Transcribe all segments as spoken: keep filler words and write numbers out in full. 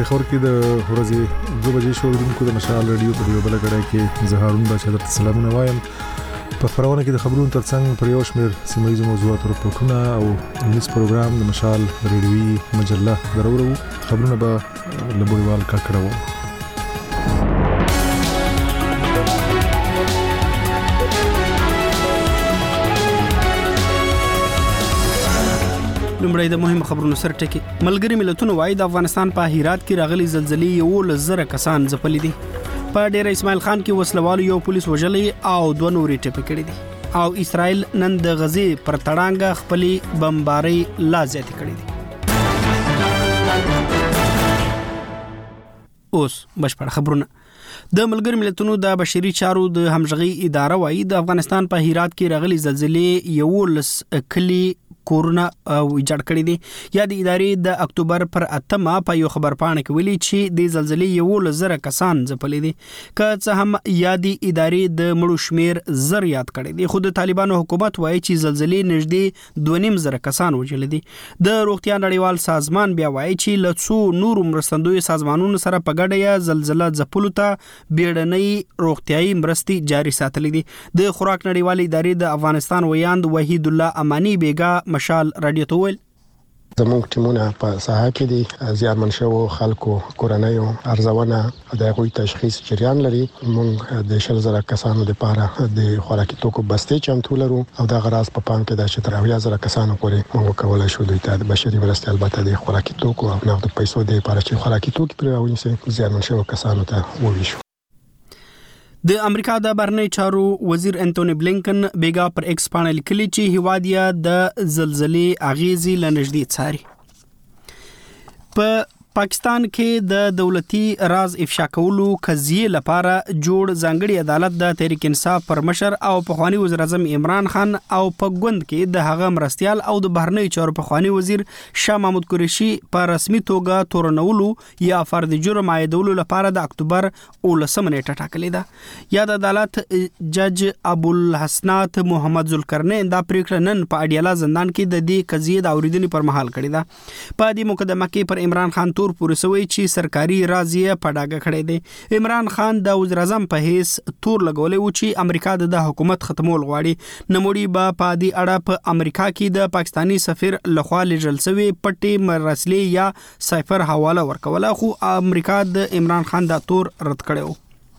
پیښور کې د ورځې دوه بجې شو د مشال رادیو په یو بل غړای کې زهارون د شهادت سلامونه وایم. په خبرونه کې د خبرونو ترڅنګ پر یو شمېر سیمایي موضوعات او راپورټونه او نیوز پروګرام د مشال رادیوي مجله درورو خبرونه به لبویوال کړکړو. لومړی د مهمو خبرونو سر ټکی. ملګری ملتونو وايي د افغانستان په هرات کې راغلي زلزلې یو لزر کسان ځپلي دي. په ډیر اسماعیل خان کې وسلوالو یو پولیس وژلي او دوه نورې ټپي کړي دي. او اسرائیل نن د غزې پر تړانګه خپلې بمبارۍ لا زیاتې کړي دي. اوس بشپړ خبرونه. د ملګری ملتونو د بشري چارو د همغږي اداره وايي د افغانستان په هرات کې راغلي زلزلې یو لس کلی کورونه او ایجاد کړی دي. یا د ادارې د اکتوبر پر اتمه په یو خبر پاڼه کې ویلي چې د زلزلې یو لزر کسان ځپلي دي. که څه هم یا د ادارې د مړو شمیر زر یاد کړی دي، خو د طالبانو حکومت وایي چې زلزلې نږدې دوه نیم زره کسان وژلي دي. د روغتیا نړیوال سازمان بیا وایي چې له څو نورو مرستندوی سازمانونو سره په ګډه یا زلزلہ ځپلو ته بیړنۍ روغتیايي مرستې جاري ساتلې دي. د خوراک نړیوال ادارې د افغانستان ویاند وحید الله امانی بیگا مشال رادیو ته ویل زموږ ټیمونه په ساحه کې دي، زیانمن شوو خلکو کورنیو ارزونه د هغوی تشخیص جریان لري. موږ د شل زره کسانو لپاره د خوراکي توکو بستې چمتو لرو او دا غراض په پام کې د چې تر اویا زره کسانو پورې موږ کولای شو دوی ته د بشري مرستې البته د خوراکي توکو او نغد پیسو د لپاره چې خوراکي توکي پرې راونیسي زیانمن شوو کسانو ته وویشو. د امریکا د بهرنی چارو وزیر انټونی بلینکن بیگا پر ایکس باندې لیکلي چې هیواد یې د زلزلې اغیزې لنږدې څاري. په پاکستان کې د دولتي راز افشا کولو قضیې لپاره جوړ ځانګړي عدالت د تحریک انصاف پر مشر او پخوانی وزیر اعظم عمران خان او په ګوند کې د هغه مرستيال او د بهرنی چارو پخوانی وزیر شاه محمود قریشي په رسمي توګه تورنولو یا فرد جرم عایدولو لپاره د اکتوبر اولسمه نیټه ټاکلې ده. یا د عدالت جج ابوالحسنات محمد ذوالقرنین دا پریکړه نن په اډیالا زندان کې د دې قضیې د اوریدنې پر مهال کړې ده. په دې مقدمه کې پر عمران خان پورې سوي چې سرکاري راضیه پډاګه کړی دی. عمران خان د وزیر اعظم په هیڅ تور لګولې و چې امریکا د حکومت ختمول غواړي. نموړي به په دې اړه په امریکا کې د پاکستانی سفیر لخوا لېږل شوی پټي مراسلې یا سایفر حواله ورکوله، خو امریکا د عمران خان د تور رد کړو.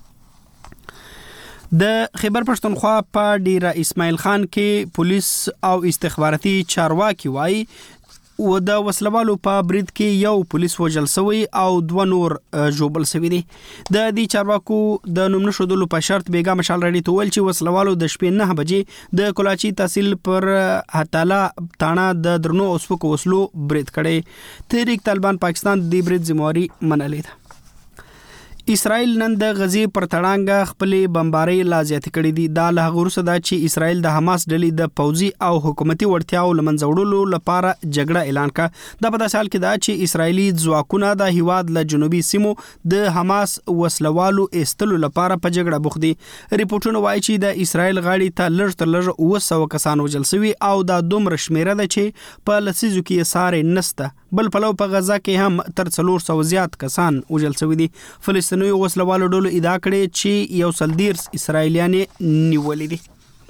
د خیبر پښتونخوا په ډیره اسماعیل خان کې پولیس او استخباراتي چارواکي وایي و د وسلوالو په برید کې یو پولیس وژل شوی او دوه نور ژوبل شوی دي. د دې چارواکو د نوم نشودلو په شرط بیگا مشال رادیو ته ویل چې وسلوالو د شپې نه بجې د کلاچی تحصیل پر هتالا تانا د درنو اوسپکو وسلو برید کړي. تحریک طالبان پاکستان د برید ذمہواری منلې ده. اسرائیل نن د غزې پر تړانګه خپلې بمبارۍ لا زیاتې کړې دي. دا له هغه وروسته ده چې اسرائیل د حماس ډلې د پوځي او حکومتي وړتیاو له منځه وړلو لپاره جګړه اعلان کړه. دا په داسې حال کې ده چې اسرائیلي ځواکونه د هیواد له جنوبي سیمو د حماس وسلوالو ایستلو لپاره په جګړه بوخت دي. ریپورټونه وایي چې د اسرائیل غاړې ته لږ تر لږ اوه سوه کسان وژل شوي او دا دومره شمیره ده چې په لسیزو کې یې ساری نسته. بل پلو په غزا کې هم تر څلور سوه زیات کسان وژل شوي دي. فلسطیني وسلوالو ډلو ادعا کړې چې یو سل دیرش اسرائیلیان نیولې دي.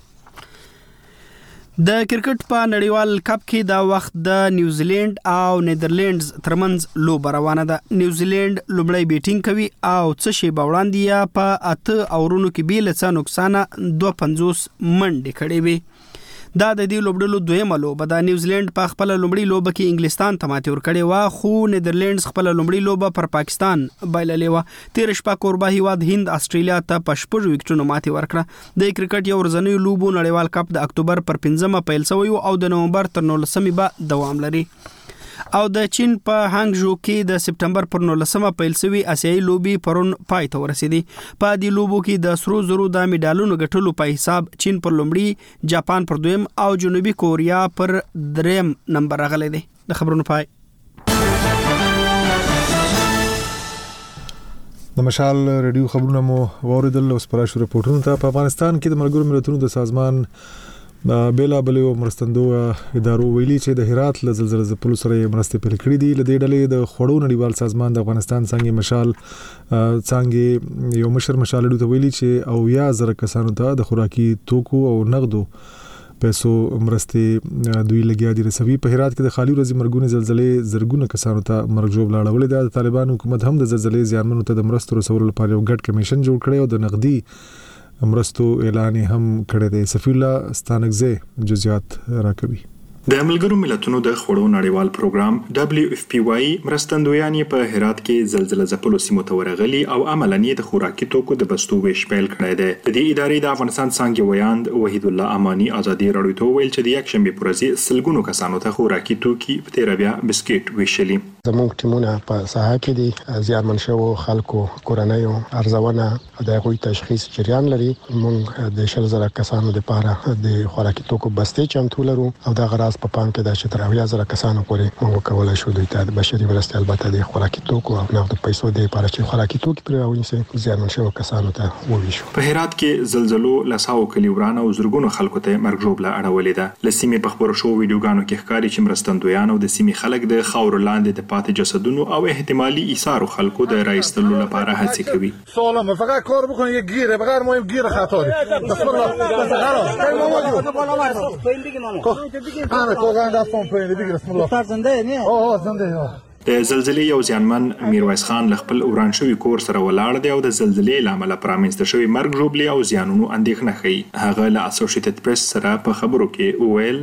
د کرکټ په نړیوال کپ کې دا وخت د نیوزیلند او نیدرلینډز ترمنځ لوبه روانه ده. نیوزیلند لومړی بیټینګ کوي او څه شی به وړاندې په اته اورونو کې بې له څه نقصانه دوه پنځوس منډې کړې وي. دا د دې لوبډلو دویمه لوبه ده. نیوزیلند په خپل لومړی لوبه کې انګلستان ته ماتې ورکړې وه، خو نیدرلینډز خپل لومړی لوبه پر پاکستان بایللې وه. تیر شپه کوربه هیواد هند استرالیا ته په شپږ وکټونو ماتې ورکړه. د کرکټ یو ورځنیو لوبو نړیوال کپ د اکتوبر پر پنځمه پیل شوی او د نومبر تر نولسمې به دوام لري. او د چین په هانګ ژو کې د سپټمبر پر نولسمه پیل شوی آسیایي لوبي پرون پای ته ورسېدي. په دې لوبو کې د سرو زرو د میډالونو ګټلو په حساب چین پر لومړي، جاپان پر دویم او جنوبي کوریا پر دریم نمبر راغلی دی. د خبرونو پای. د مشال رادیو خبرونه مو واوریدل. اوس پر شروع راپورټونو ته. په افغانستان کې د ملګرو ملتونو د سازمان بیلا بلو مرستندو ادارو ویلي چې د هرات له زلزلې ځپلو سره مرستې پیل کړې دي. لدې ډلې د خوړو نړیوال سازمان د افغانستان څنګه مشال څنګه یو مشر مشال ته ویلي چې او یا زره کسانو ته د خوراکي توکو او نقدو پیسو مرستې دوی لګیا دي. رسوي په هرات کې د خالي ورځې مرګونی زلزلې زرګونه کسانو ته مرګ جوړ لاړولې ده. د طالبان حکومت هم د زلزلې زیانمنو ته د مرستو رسولو لپاره یو ګډ کمیشن جوړ کړی او د نقدي مرستو اعلان هم کړی دی. سفیر الله ستانکزه جزئیات راکوي. د ملګرو ملتونو د خوړو نړیوال پروګرام دبليو اف پی واي مرستندویان په هرات کې زلزلې ځپلو سیمو ته ورغلي او عملاً د خوراکي توکو د بستو ویش پیل کړی دی. د دې ادارې د افغانستان څنګه ویاند وحید الله امانی ازادي راډیو ته ویل چې د یک شنبه پر ورځ سلګونو کسانو ته خوراکي توکي په تیر بیا بسکټ ویشلي. زموږ ټیمونه په ساحه کې دي زیانمن شوو خلکو کورنیو ارزونه د غوي تشخیص جریان لري. موږ د شل زره کسانو لپاره د خوراکي توکو بستې چمتو لرو او د غراس په پام کې د چې تر اویا زره کسانو پورې موږ کولای شو د اتحاد بشري مرستې البته د خوراکي توکو او نقد پیسو د لپاره چې خوراکي توکي پر راونیسي زیانمن شوو کسانو ته وویشو. په هرات کې زلزلو لساو کلی ورانه او زرګونو خلکو ته مرګ جوړ اړولې ده. لسیمه په خبرو شو ویډیوګانو کې ښکاري چې مرستندویان او د سیمې خلک د خاور لاندې د پاتې جسدونو او احتمالي ایثار خلکو د رایستلو لپاره هڅه کوي. سلام فقط کار بکنید یک گیره بغیر ما گیر خطاری بسم الله بس خلاص کی ما موجود پایین دیگه ماما انا کوزان داستون پایین دیگه بسم الله زنده نه اوه زنده. د زلزلې یو ځانمن میرویس خان خپل وران شوی کور سره ولاړ دی او د زلزلې لامل پرامنځته شوی مرګ جوړبلی او زیانونو اندېښنه کوي. هغه له اسوسییټډ پریس سره په خبرو کې وویل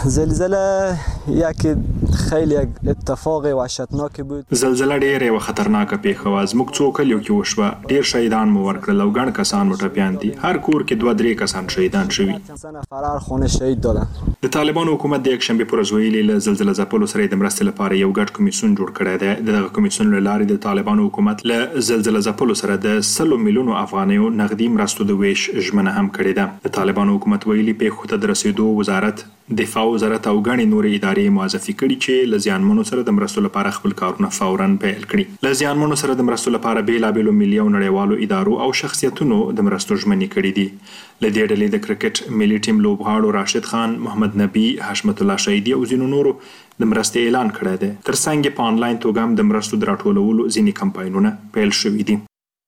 زلزله یک خیلی اتفاق وحشتناک بود. زلزله ډېره و خطرناکه پیښه و. زموږ څو کلیو کې وشوه. ډېر شهیدان مو ورکړل او ګڼ کسان مو ټپیان دي. هر کور کې دوه درې کسان شهیدان شوي. فرار خونه شهید دادن. د طالبانو حکومت د یک شنبه پر ورځ ویلي له زلزلې ځپلو سره د مرستې لپاره یو ګډ کمیسیون جوړ کړی دی. دغه کمیسیون له لارې د طالبانو حکومت له زلزلې ځپلو سره د سلو میلیونو افغانیو نقدي مرستو د ویش ژمنه هم کړې ده. د طالبانو حکومت ویلي پیښو ته د رسیدو وزارت دفاع وزارت او غڼې نورې ادارې موظفي کړي چې له زیانمنو سره د مرستو لپاره خپل کارونه فوراً پیل کړي. له زیانمنو سره د مرستو لپاره بیلابېلو ملي او نړیوالو ادارو او شخصیتونو د مرستو ژمنې کړي دي. له دې ډلې د کرکټ ملي ټیم لوبغاړو راشد خان، محمد نبی، حشمت الله شهیدي او ځینو نورو د مرستې اعلان کړی دی. تر څنګ په آنلاین توګه هم د مرستو د راټولولو ځینې کمپاینونه پیل شوي دي.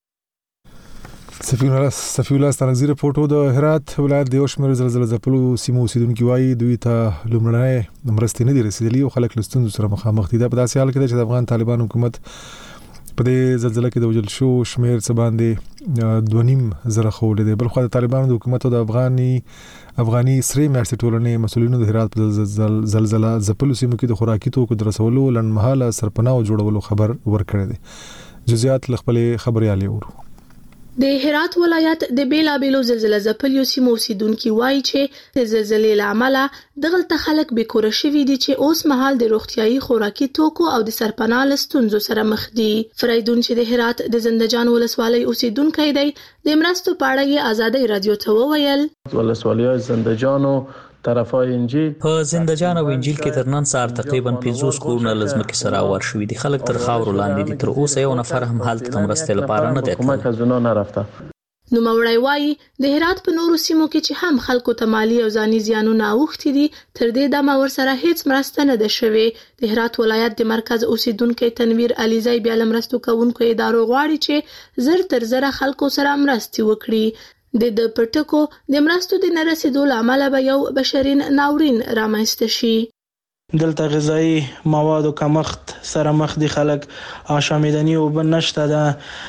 سفیر الله ستانکزي رپورټ د هرات ولایت د یو شمېر زلزلې ځپلو سیمو اوسیدونکي وایي دوی ته لومړنۍ مرستې نه دي رسیدلي او خلک له ستونزو سره مخامخ دي. دا په داسې حال کې ده چې د افغان طالبان حکومت په دې زلزلې کې د وژل شو شمېر څه باندې دوه نیم زره ښوولی دی. بل خوا د طالبانو د حکومت او د افغاني افغاني سرې میاشتې ټولنې مسؤلینو د هرات په زلزله ځپلو سیمو کې د خوراکي توکو د رسولو لنډمهاله سرپناه جوړولو خبر ورکړی دی. جزئیات له خپلې خبریالې اورو. د هرات ولایت د بیلابېلو زلزلې ځپلو سیمو اوسیدونکي وایي چې د زلزلې له امله دغلته خلک بې کوره شوي دي چې اوس مهال د روغتیايي خوراکي توکو او د سرپناه له ستونزو سره مخ دي. فریدون چې د هرات د زنده‌جان ولسوالۍ اوسیدونکی دی د مرستو په اړه یې ازادۍ رادیو ته وویل ولسوالۍ زنده‌جان او طرفای انجیل په زنده‌جان او انجیل کې تر نن سهار تقریبا پنځوس کورونه لزمکې سره اور شوي دي. خلک تر خاورو لاندې دي. تر اوسه یو نفر هم حالت د مرستې لپاره نه دی کومک ازونه نه رافته. نوموړی وایي د هرات په نورو سیمو کې چې هم خلکو ته مالی او ځاني زیانونه اوښتي دي تر دې دمه ورسره هیڅ مرسته نه ده شوې. د هرات ولایت د مرکز اوسیدونکي تنویر علیزی بیا له مرستو کوونکو ادارو غواړي چې زر تر زره خلکو سره مرستې وکړي. د د پټکو د مرستو د نرسیدو لامل به یو بشرین ناورین رامنځته شي. دلته غذایی موادو کمښت سره مخ دي. خلک آشامیدنی او بنشته ده.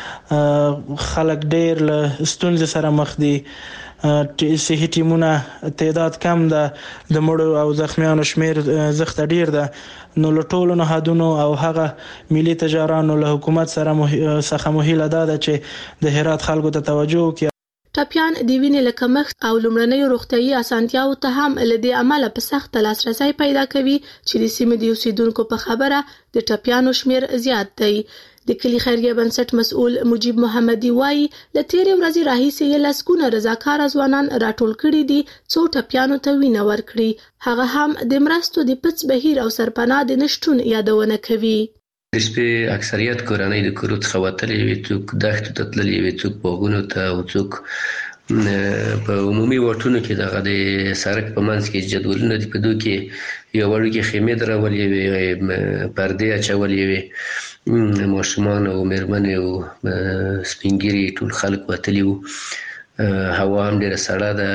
خلک ډیر له ستونزې سره مخ دي. صحي ټیمونه تعداد کم ده. د مړو او زخمیانو شمیر زخت ډیر ده. نو له ټولو نهادونو او هغه ملي تجارانو له حکومت سره څخه مهیله ده چې د هرات خلکو ته توجه وکړي. ټپیان د وینې له کمښت او لومړنیو روغتیايي اسانتیاو ته هم له دې امله په سخته لاسرسی پیدا کوي چې د سیمې د اوسیدونکو په خبره د ټپیانو شمیر زیات دی. د کلي خیریه بنسټ مسؤل مجیب محمدي وایي له تیرې ورځې راهیسې یې لسګونه رضاکاره ځوانان راټول کړي دي څو ټپیانو ته وینه ورکړي. هغه هم د مرستو د پڅ بهیر او سرپناه د نشټون یادونه کوي. د شپې اکثریت کورنۍ د کورو څخه وتلې وي. څوک دښتو ته تللي وي، څوک باغونو ته او څوک په عمومي واټونو کې دغه د سړک په منځ کې جدولونه دي، په دوی کې یو وړوکې خیمې درولې وې، پردې اچولې وې، ماشومان او مېرمنې او سپین ږیري ټول خلک وتلي وو. هوا هم ډېره سړه ده،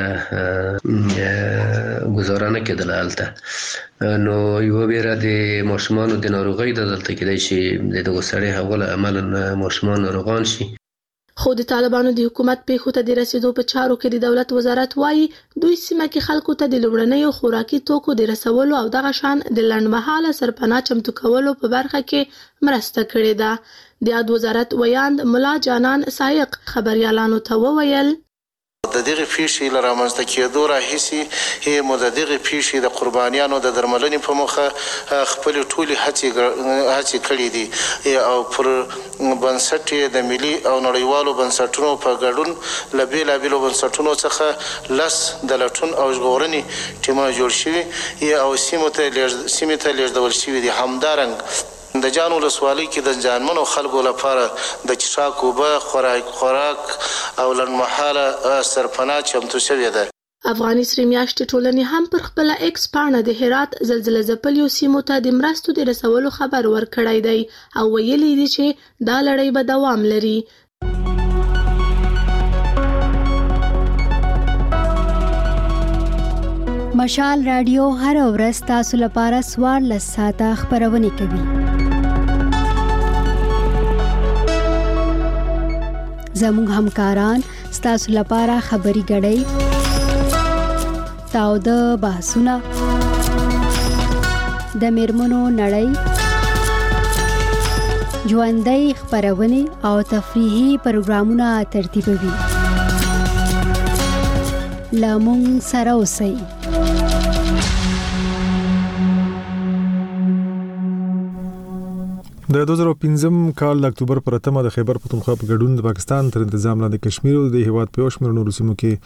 ګزاره نه کېدله هلته. نو یوه ویره د ماشومانو د ناروغۍ ده، دلته کېدای شي د دغو سړې هوا له امله ماشومان ناروغان شي. خو د طالبانو د حکومت پیښو ته د رسیدو په چارو کې د دولت وزارت وایي دوی سیمه کې خلکو ته د لومړنیو خوراکي توکو د رسولو او دغه شان د لنډمهاله سرپناه چمتو کولو په برخه کې مرسته کړې ده. د یاد وزارت ویاند ملا جانان سایق خبريالانو ته وویل د دغه پیښې له رامنځته کېدو راهیسې مو د دغه پیښې د قربانیانو د درملنې په موخه خپلې ټولې هڅې کړې دي او پر بنسټ د ملي او نړیوالو بنسټونو په ګډون له بېلابېلو بنسټونو څخه لس د لټون او ژغورنې ټیمونه جوړ شوي او سیمو ته لېږدول شوي دي. همدارنګ د جان ولسوالۍ کې د ځانمنو خلکو لپاره د څښاک اوبه، خوراک خوراک او لنډمهاله سرپناه چمتو شوې ده. افغاني سرې میاشتې ټولنې هم پر خپله ایکس پاڼه د هرات زلزله ځپلیو سیمو ته د مرستو د رسولو خبر ورکړی دی او ویلي دي چې دا لړۍ به دوام لري. مشال رادیو هر ورځ تاسو لپاره څوارلس ساعته خپرونه کوي. زموږ همکاران ستاسو لپاره خبري غړي، تاوده بحثونه، د میرمنو نړۍ، ژوندۍ خپرونه او تفریحي پروګرامونه ترتیبوي. لامون سره اوسئ. د دوه زره پنځم کال د اکتوبر پر اتمه د خیبر پختونخوا په ګډون د پاکستان تر تنظیم لاندې کشمیر او د هیواد په یو شمېر نورو سیمو کې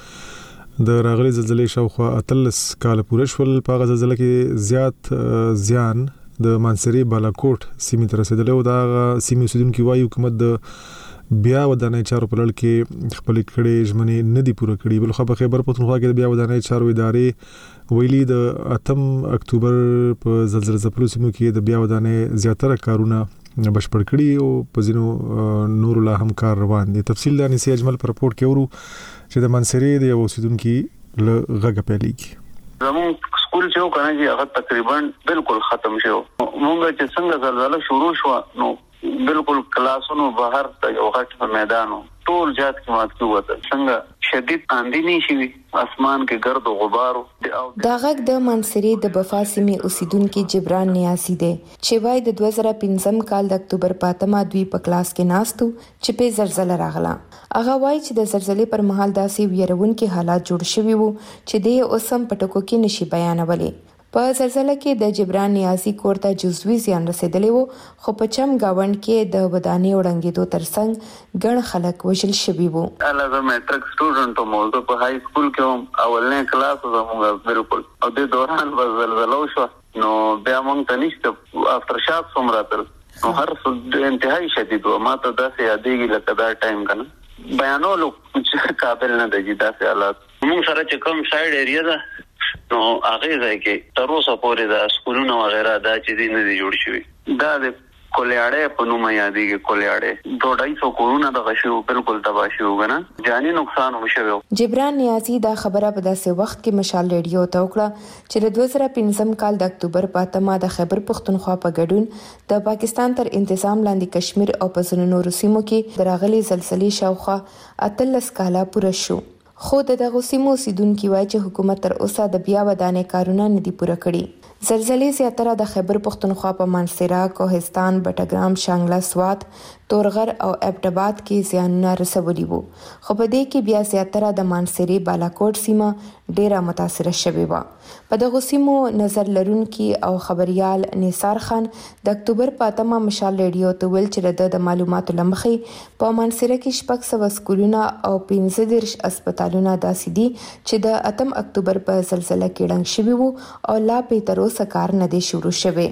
د راغلي زلزلې شاوخوا اتلس کال پوره شول. په هغه زلزلې کې زیات زیان د مانسری بالاکوټ سیمې ته رسیدلی او د هغه سیمې اوسیدونکي وایي حکومت د بیا ودانۍ چارو په لړ کې خپلې کړې ژمنې نه دي پوره کړي. بلخوا په خیبر پختونخوا کې د بیا ودانۍ چارو ادارې ویلي د اتم اکتوبر په زلزلې ځپلو سیمو کې د بیا ودانۍ زیاتره کارونه بشپړ کړي او په ځینو نورو لا هم کار روان دي. تفصیل د انیسي اجمل په رپورټ کې ورو چې د منصري د یو اوسیدونکي له غږه پیلېږي. زموږ سکول چې وکړه چې هغه تقریبا بالکل ختم شو. موږ چې څنګه زلزلہ شروع شو نو بالکل کلاسونو بهر ته یو غټ میدانو ټول جات کې مات کیوته څنګه شدید اندی نشي اسمان کې ګرد او غبار. دا غږ د منصري د بفاسمي اوسیدونکو جبران نیاسي دی چې وای د دوه زره پنځم کال د اکتوبر پاتمه دوی په کلاس کې ناستو چې په زلزلہ راغله. هغه وای چې د زلزلې پر مهال داسې ویرونکي حالات جوړ شوي وو چې د اوسم پټکو کې نشي بیانولې. په زلزلہ کې د جبران نیاسي کور ته جزوي زیان رسیدلی وو خو په چم گاوند کې د ودانۍ وړاندېدو ترڅنګ ګڼ خلک وژل شوي وو. علاوه میټرک سټوډنټ مو په های سکول کې اولنې کلاس زموږ بالکل او د دوران په زلزلہ شو نو بیا موږ ته نشته افتر شاک څومره تر نو هر څه انتهایی شدید و. ما ته داسې یادېږي لکه دا ټایم کنه بیانولو قابل نه دی داسې حالات. موږ سره چې کوم سایډ ایریا ده نو هغه ځای کې تر اوسه پورې د سکولونو وغیرہ دا چې دي نه دي جوړ شوي. دا د کولیاړې په نوم یادېږي. کولیاړې دوه ډای سو کورونه د غشو بالکل تباہ شو غنه جاني نقصان وشو. جبران نیازي دا خبره په داسې وخت کې مشال ریډیو ته وکړه چې د دوه زره پنځم کال د اکتوبر په اتمه د خیبر پختونخوا په ګډون د پاکستان تر انتظام لاندې کشمیر او په ځینو نورو سیمو کې دراغلي زلزلې شاوخوا اتلس کاله پوره شو. خو د دغه سیمو اوسیدونکي وایي چې حکومت تر اوسه د بیا ودانۍ کارونه نه دي پوره کړي. زلزلې زیاتره د خیبر پختونخوا په مانسیرا، کوهستان، بټګرام، شانګله، سوات، تورغر او ابټاباد کې زیانونه رسولي وو. خو په دې کې بیا زیاتره د مانسری بالاکوټ سیمه ډیره متاثره شوې و. په دغه سیمو نظر لرونکي او خبريال نثار خان د اکتوبر په اتمه مشال ریډیو ته ویل چې د معلوماتو لمخې په مانسره کې شپږ سوه سکولونه او پنځه دېرش هسپتالونه داسې دي چې د اتم اکتوبر په زلزلہ کې ړنګ شوي وو او لا په تر اوسه کار نه دی شروع شوی.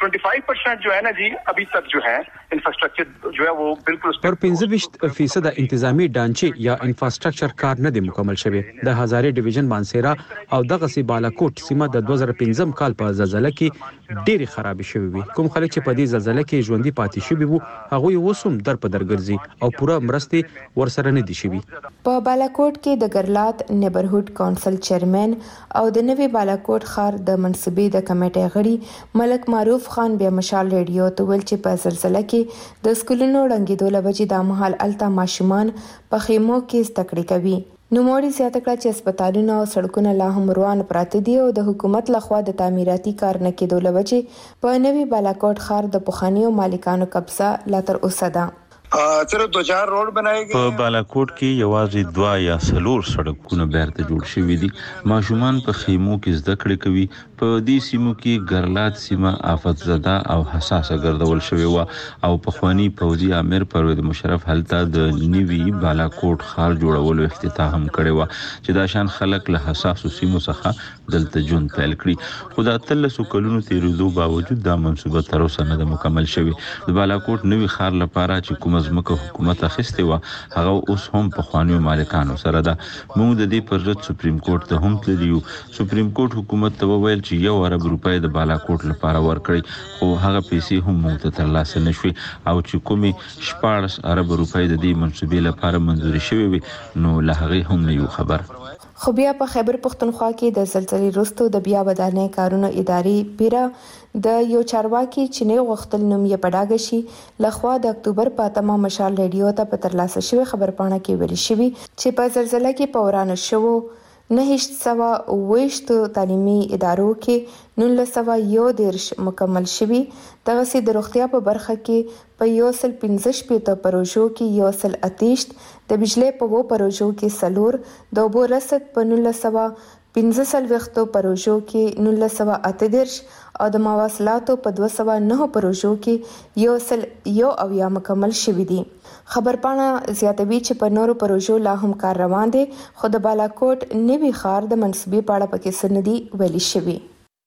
पच्चीस परसेंट जो है ना जी अभी तक जो है इंफ्रास्ट्रक्चर जो है वो बिल्कुल پر پنځه ویشت فیصد انتظامی ډانچې یا انفراستراکچر کار نه دی مکمل شوی. د هزارې ډیویژن مانسیرا او دغه سی بالاکوټ سیمه د دوه زره پنځم کال په زلزلہ کې ډېری خراب شوی وي. کوم خلک چې په دې زلزلہ کې ژوندۍ پاتې شوي وو هغه اوس هم در په در ګرځي او پوره مرستې ورسره نه دي شوي. په بالاکوټ کې د ګرلات نیبرهود کونسل چیرمن او د نوي بالاکوټ ښار د منصبې د کمیټې غړي ملک معروف خان بیا مشال ریډیو ته ویل چې په زلزلہ کې د سکولونو ړنګېدو له وجې د مهال الته ماشومان په خیمو کې زده کړې کوي. نوموړي زیاته کړه چې هسپتالونه او سړکونه لا هم روان پراته دي او د حکومت لخوا د تعمیراتي کار نه کېدو له وجې په نوي بالاکوټ ښار د پخوانیو مالکانو قبضه لا تر اوسه ده. صرف دو چار روډ بنای گئے په بالاکوټ کې یوازې دوا یا سلور سړکونه بیرته جوړ شوي دي. ماشومان په خیمو کې زده کړې کوي. په دې سیمو کې ګرلات سیمه آفت زده او حساسه ګرځول شوې و او پخوانی پوځي امیر پرویز مشرف هلته د نیوي بالاکوټ ښار جوړولو افتتاح هم کړی و چې دا شان خلک له حساسو سیمو څخه دلته ژوند پیل کړي. خو د اتلسو کلونو تیریدو باوجود دا منصوبه تر اوسه نه ده مکمل شوې. د بالاکوټ نوي ښار لپاره چې کوم ځمکه حکومت اخیستې وه هغه اوس هم پخوانیو مالکانو سره ده. موږ د دې پر ضد سپریم کورټ ته هم تللي یو. سپریم کورټ حکومت ته وویل چې یو ارب روپۍ د بالاکوټ لپاره ورکړئ خو هغه پیسې هم موږ ته ترلاسه نه شوې او چې کومې شپاړس ارب روپۍ د دې منصوبې لپاره منظوري شوې وي نو له هغې هم نه یو خبر. خو بیا په خیبر پښتونخوا کې د زلزلې وروسته د بیا ودانۍ کارونو ادارې پیره د یو چارواکي چې نه غوښتل نوم یې په ډاګه شي لخوا د اکتوبر په اتمه مشال ریډیو ته په ترلاسه شوی خبرپاڼه کې ویل شوی چې په زلزلې کې په ورانه شوو نهشت سوا ویشت تعلیمي ادارو کې نولس سوا یو دیرش مکمل شوي. دغسې د روغتیا په برخه کې په یو سل پنځه شپېته پروژو کې یو سل اتیشت د بجلی په وو پروژو کې څلور د اوبو رسد په نولس سوه پنځه څلوېښتو پروژو کې نولس سوه اته دیرش او د مواصلاتو په دوه سوه نهه پروژو کې یو سل یو اویا مکمل شوي دي. خبرپاڼه زیاتوي چې په نورو پروژو لا هم کار روان دی خو د بالاکوټ نوي ښار د منصوبې په اړه پکې څه نه دي ویلي شوي.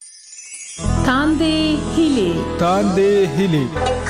تاندې هیلې تاندې هیلې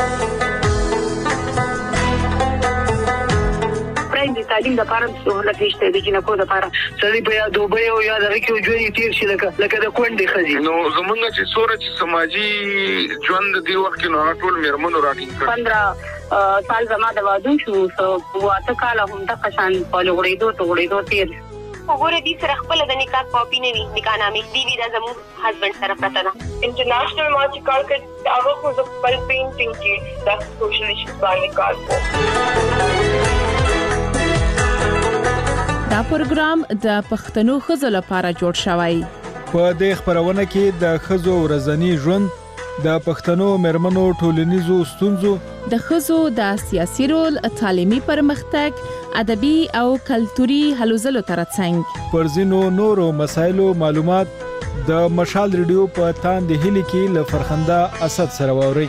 د تعلیم د لپاره سہولت نشته د جنکو د لپاره سړي په یا دوبه او یا دغه کې ژوند تیر شي لکه لکه د کونډې خزي نو زمونږ چې سوره چې سماجی ژوند دی وخت کې نو ټول میرمنو راټینګ کړ پندرہ سال زما د واده شو سو واته کال هم د قشان په لغړېدو ته غړېدو تیر وګوره دې سره خپل د نکاح کاپی نه وي نکاح نامې دی وی دا زموږ هسبند سره پراته ده. انټرنیشنل ما چې کار کړ هغه خو د خپل پینټینګ کې د سوشل ایشوز باندې کار کوي. دا پروګرام د پښتنو ښځو لپاره جوړ شوی. په دې خبرونه کې د ښځو ورځنی ژوند د پښتنو مېرمنو ټولنیزو ستونزو د ښځو د سیاسي رول تعلیمي پرمختګ ادبي او کلتوري هلو ځلو ترڅنګ پر ځینو نورو مسایلو معلومات د مشال ریډیو په تاندې هیلې کې له فرخنده اسد سره واوري.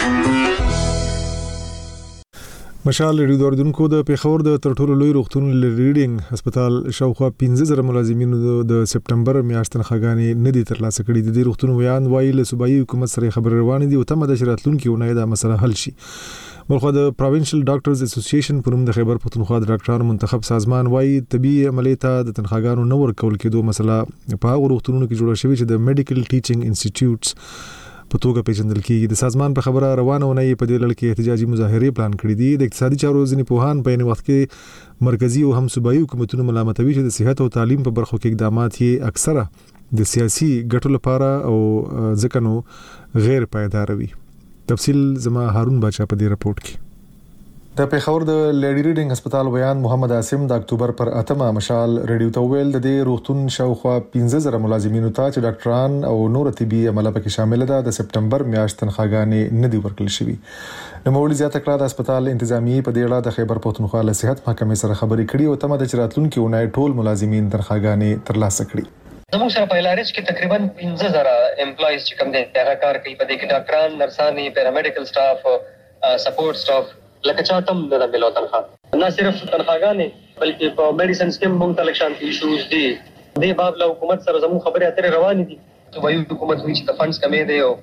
مشال ریډیو اوریدونکو د پیښور د تر ټولو لوی روغتون ریډینګ هسپتال شاوخوا پنځه زره ملازمینو د سپټمبر میاشتې تنخواګانې نه دي ترلاسه کړې. د دې روغتون ویان وایي له صوبایي حکومت سره خبرې روانې دي او تمه ده چې راتلونکي اونۍ دا مسله حل شي. بلخو د پروینشل ډاکټرز اسوسییشن په نوم د خیبر پښتونخوا د ډاکټرانو منتخب سازمان وایي طبي عملیات ته د تنخواګانو نه ورکول کېدو مسله په هغو روغتونونو کې جوړه شوې چې د میډیکل ټیچینګ انسټیټیوټس په توګه پیژندل کیږي. د سازمان په خبره روانه ونې په دې لړ کې احتجاجي مظاهرې پلان کړې دي. د اقتصادي چارو ځینې پوهان په یوه وخت کې مرکزی او هم صوبایي حکومتونو ملامتوي چې د صحت او تعلیم په برخو کې اقدامات یې اکثره د سیاسي ګټو لپاره او ځکه نو غیر پایدار وي. تفصیل زما هارون بچا په دې رپورت کې. د پیښور د لیډي ریډینګ هسپتال ویان محمد عاصم د اکتوبر پر اتمه مشال ریډیو ته ویل د دې روغتون شاوخوا پنځه زره ملازمینو ته چې ډاکټران او نور طبي عمله پکې شامل ده د سپټمبر میاشتې تنخواګانې نه دي ورکړل شوي. نوموړي زیاته کړه د هسپتال انتظامیه په دې اړه د خیبر پښتونخوا له صحت محکمې سره خبرې کړې او تمه د راتلونکي اونۍ ټول ملازمین تنخواګانې ترلاسه کړي. زموږ سره په لارج کې تقریبا پنځه زره امپلایز چې کوم دي هغه کار کوي. په دې کې ډاکټران، نرسانې، پیرامیډیکل سټاف، سپورټ سټاف لکه چاته د ملو تنخواه نه صرف تنخواګانې بلکې په میډیسن سکیم هم تلک شانتي ایشوز دي. دې باب له حکومت سره زموږ خبرې اترې روانې دي. صوبایي حکومت وایي چې د فنډز کمې دی او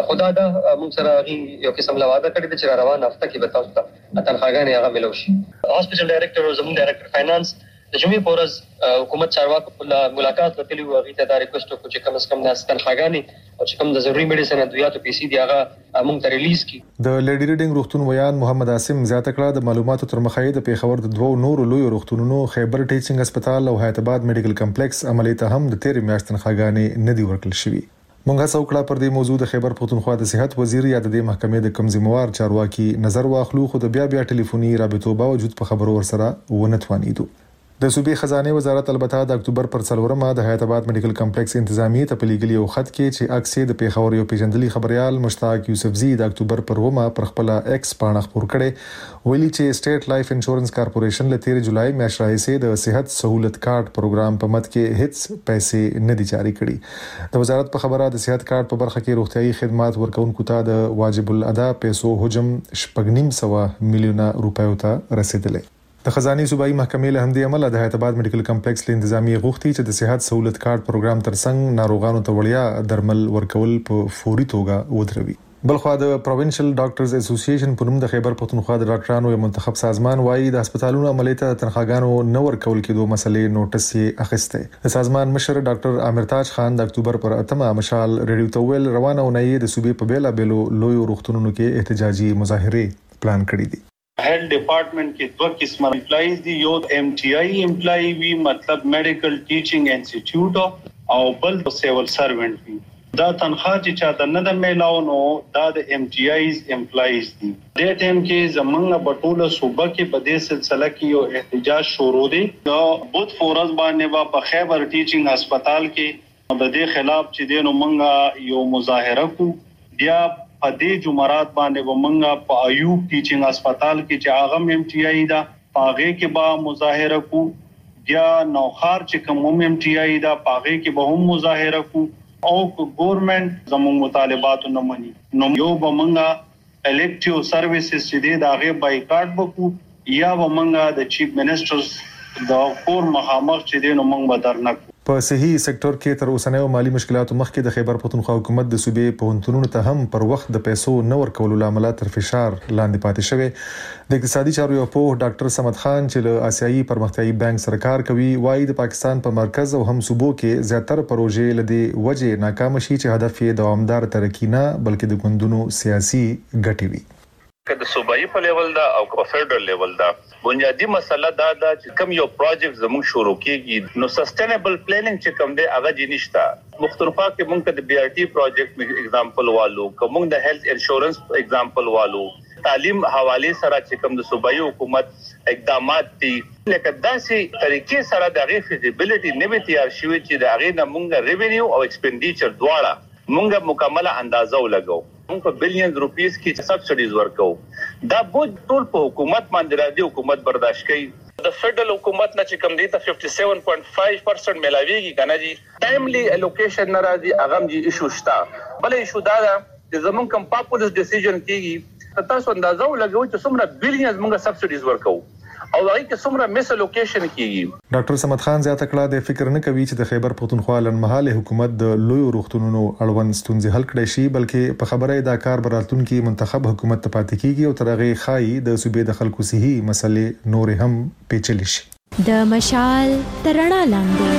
خدا دا موږ سره یو قسم لواده کړی چې را روان هفته کې به تاسو ته تنخواګانې هغه ملو شي. هاسپټل ډایریکټر او زموږ ډایریکټر فاینانس د جمعې په ورځ حکومت چارواکو په ملاقات وکړي او هغه ته دا ریکوست وکړو چې کم از کم د تنخواګانې او چې کم د ضروري میډیسن ادویاتو پیسې دی هغه موږ ته ریلیز کړي. د لیډي ریډینګ روغتون ویان محمد عاصم زیاته کړه د معلوماتو تر مخه د پیښور د دوو نورو لوی روغتونونو خیبر ټیچینګ هسپتال او حیات آباد میډیکل کمپلیکس عملی ته هم د تیر میاشت تنخواګانې نه دی ورکړل شوی. مونږه څوکړه پر دې موضوع د خیبر پختونخوا د صحت وزیر یا د محکمې د کمزموار چارواکي نظر واخلو خو د بیا بیا ټلیفوني رابطو باوجود په خبرو ورسره ونه توانیدو. د صوبې خزانه وزارت البته د اکتوبر پر څلورمه د حیات آباد میډیکل کمپلیکس انتظامی ته پلیګلی او خط کې چې اکسې د پیښور یو پیژندلي خبريال مشتاق یوسفزی د اکتوبر پر ومه پر خپل ایکس پاڼه خبر کړي ویلي چې سټیټ لایف انشورنس کارپوریشن له تیر جولای میاشتې راهیسې د صحت سہولت کارت پروګرام په مت کې هیڅ پیسې نه دي جاری کړي. د وزارت په خبره د صحت کارت په برخه کې روغتيایي خدمات ورکونکو ته د واجب الادا پیسو حجم شپږنیم سوه میلیونه روپیو ته رسیدلی. د خزانه صوبایي محکمې له همدې عمله د حیات آباد میډیکل کمپلیکس له انتظامی غوښتي چې د صحت سہولت کارت پروګرام ترڅنګ ناروغانو ته وړیا درمل ورکول په فوري توګه ودروي. بلخوا د پروینشل ډاکټرز اسوسییشن په نوم د خیبر پختونخوا د ډاکټرانو یو منتخب سازمان وایي د هسپتالونو عملي ته تنخواګانو نه ورکول کېدو مسلې نوټس یې اخیسته. د سازمان مشر ډاکټر امرتاج خان د اکتوبر پر اتمه مشال ریډیو ته ویل روانه اونۍ د صوبې په بیلا بیلو لوی روغتونونو کې احتجاجي مظاهره پلان کړې دي. हेल्थ डिपार्टमेंट के दो किस्म एम्प्लॉइज दी यो एमटीआई एम्प्लॉय वी मतलब medical teaching institute او بل civil servant وی دا تنخواه چې چا د نه د میلاونو دا د एमटीआईز एम्प्लॉइज دي. د ټیم کې زمونږ بټوله صوبه کې په دې سلسله کې یو احتجاج شروع دي. نو بوت فورز باندې وا په خیبر ټیچینګ هسپتال کې د دې خلاف چې دینو مونږه یو مظاهره کو بیا په دې جمعرات باندې ومنګه په ایوب ټیچینګ هسپتال کې چې اغم ایم ټی آی دا پاغه کې با مظاهره کو بیا نوخار چې کوم ایم ټی آی دا پاغه کې به هم مظاهره کو او ګورنمنت زموږ مطالبات نه مني نو یو ومنګه الکټیو سرویسز چې دا غي بایکاټ وکړو یا ومنګه د چیف منسټرز دا کور مخامخ چې دینو موږ بدرنک په صحي سکتور کې تر اوسنیو مالی مشکلاتو مخکې د خیبر پختونخوا حکومت د صوبې پوهنتونونو ته هم پر وخت د پیسو نه ورکولو لامل تر فشار لاندې پاتې شوی. د اقتصادي چارو یو پوه ډاکټر صمد خان چې له آسیایي پرمختیایي بانک سره کار کوي وایي د پاکستان په مرکز او هم صوبو کې زیاتره پروژې لدی وجه ناکام شي چې هدف یې دوامدار ترقی نه بلکې د ګوندونو سیاسي ګټې وي. که د صوبایي په لیول دا او په فدرال لیول دا بنیادی مسله دا دا چې کوم یو پروجیکټ زموږ شروع کیږي نو سستینبل پلانینګ چې کوم دی هغه جې نشته. مختلفه کې موږ د بي آر ټي پروجیکټ ایگزامپل والو کوم د هیلث انشورنس ایگزامپل والو تعلیم حواله سره چې کوم د صوبایي حکومت اقدامات دي لکه داسې طریقې سره د غي فیزیبিলিټي نه تیار شوی چې د غي نه موږ ریونیو او ایکسپنډیچر دواړه موږ مکمله اندازه ولګو. موږ په بلین روپیس کې سبسډیز ورکو. دا بوج ټول په حکومت باندې راځي حکومت برداشت کوي. د فدرال حکومت نه چې کوم دی ته سپنځه سوه پوینټ پنځه پرسنټ ملاويږي کنه جی ټایملی الوکیشن ناراضي اغم جی ایشو شتا بل ایشو دا چې زمون کوم پاپولس ډیسیژن کیږي تاسو اندازو لګوي چې څومره بلینز موږ سبسډیز ورکو او هغه کې څومره مس الوکیشن کیږي. ډاکټر صمد خان زیاته کړه د فکر نه کوي چې د خیبر پختونخوا لنمحاله حکومت د لوی روغتونونو اړوند ستونزې حل کړي شي بلکې په خبره دا کار براتونکو منتخب حکومت ته پاتې کیږي او ترغه خای د صوبې د خلکو صحي مسلې نور هم پیچلې شي. د مشال ترڼا لاندې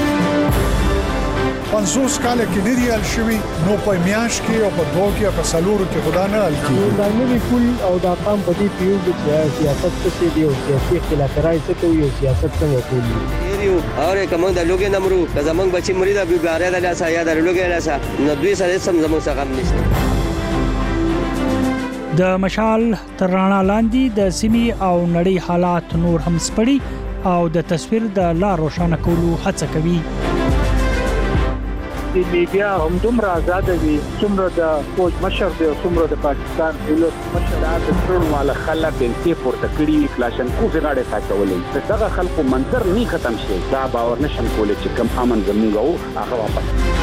پنځوس کال کې لري ال شوی نو په میاش کې او په دوه کې په سلورو کې خدا نه ال کی دا نوی کول او دا قام په دې پیو چې سیاست څه دی او سیاسي اختلافات څه کوي او سیاست څنګه کوي یو اوره کوم د لوګي نمرو که زمونږ بچی مریدا بیګاره د لاسه یا د لوګي لاسه نو دوی سره سم زموږ څخه نشته. د مشال ترڼا لاندې د سیمې او نړۍ حالات نور هم سپړي او د تصویر د لا روښانه کولو هڅه کوي. د میډیا هم دومره آزاد دي څومره د فوج مشر دی څومره د پاکستان دولت مشر د ټول مال خلک بنتي پورته کړی کلاشن کو زغاړه ساتولې دغه خلکو منظر نه ختم شي دا باور نشم کولای چې کم امن زموږ او هغه واپس.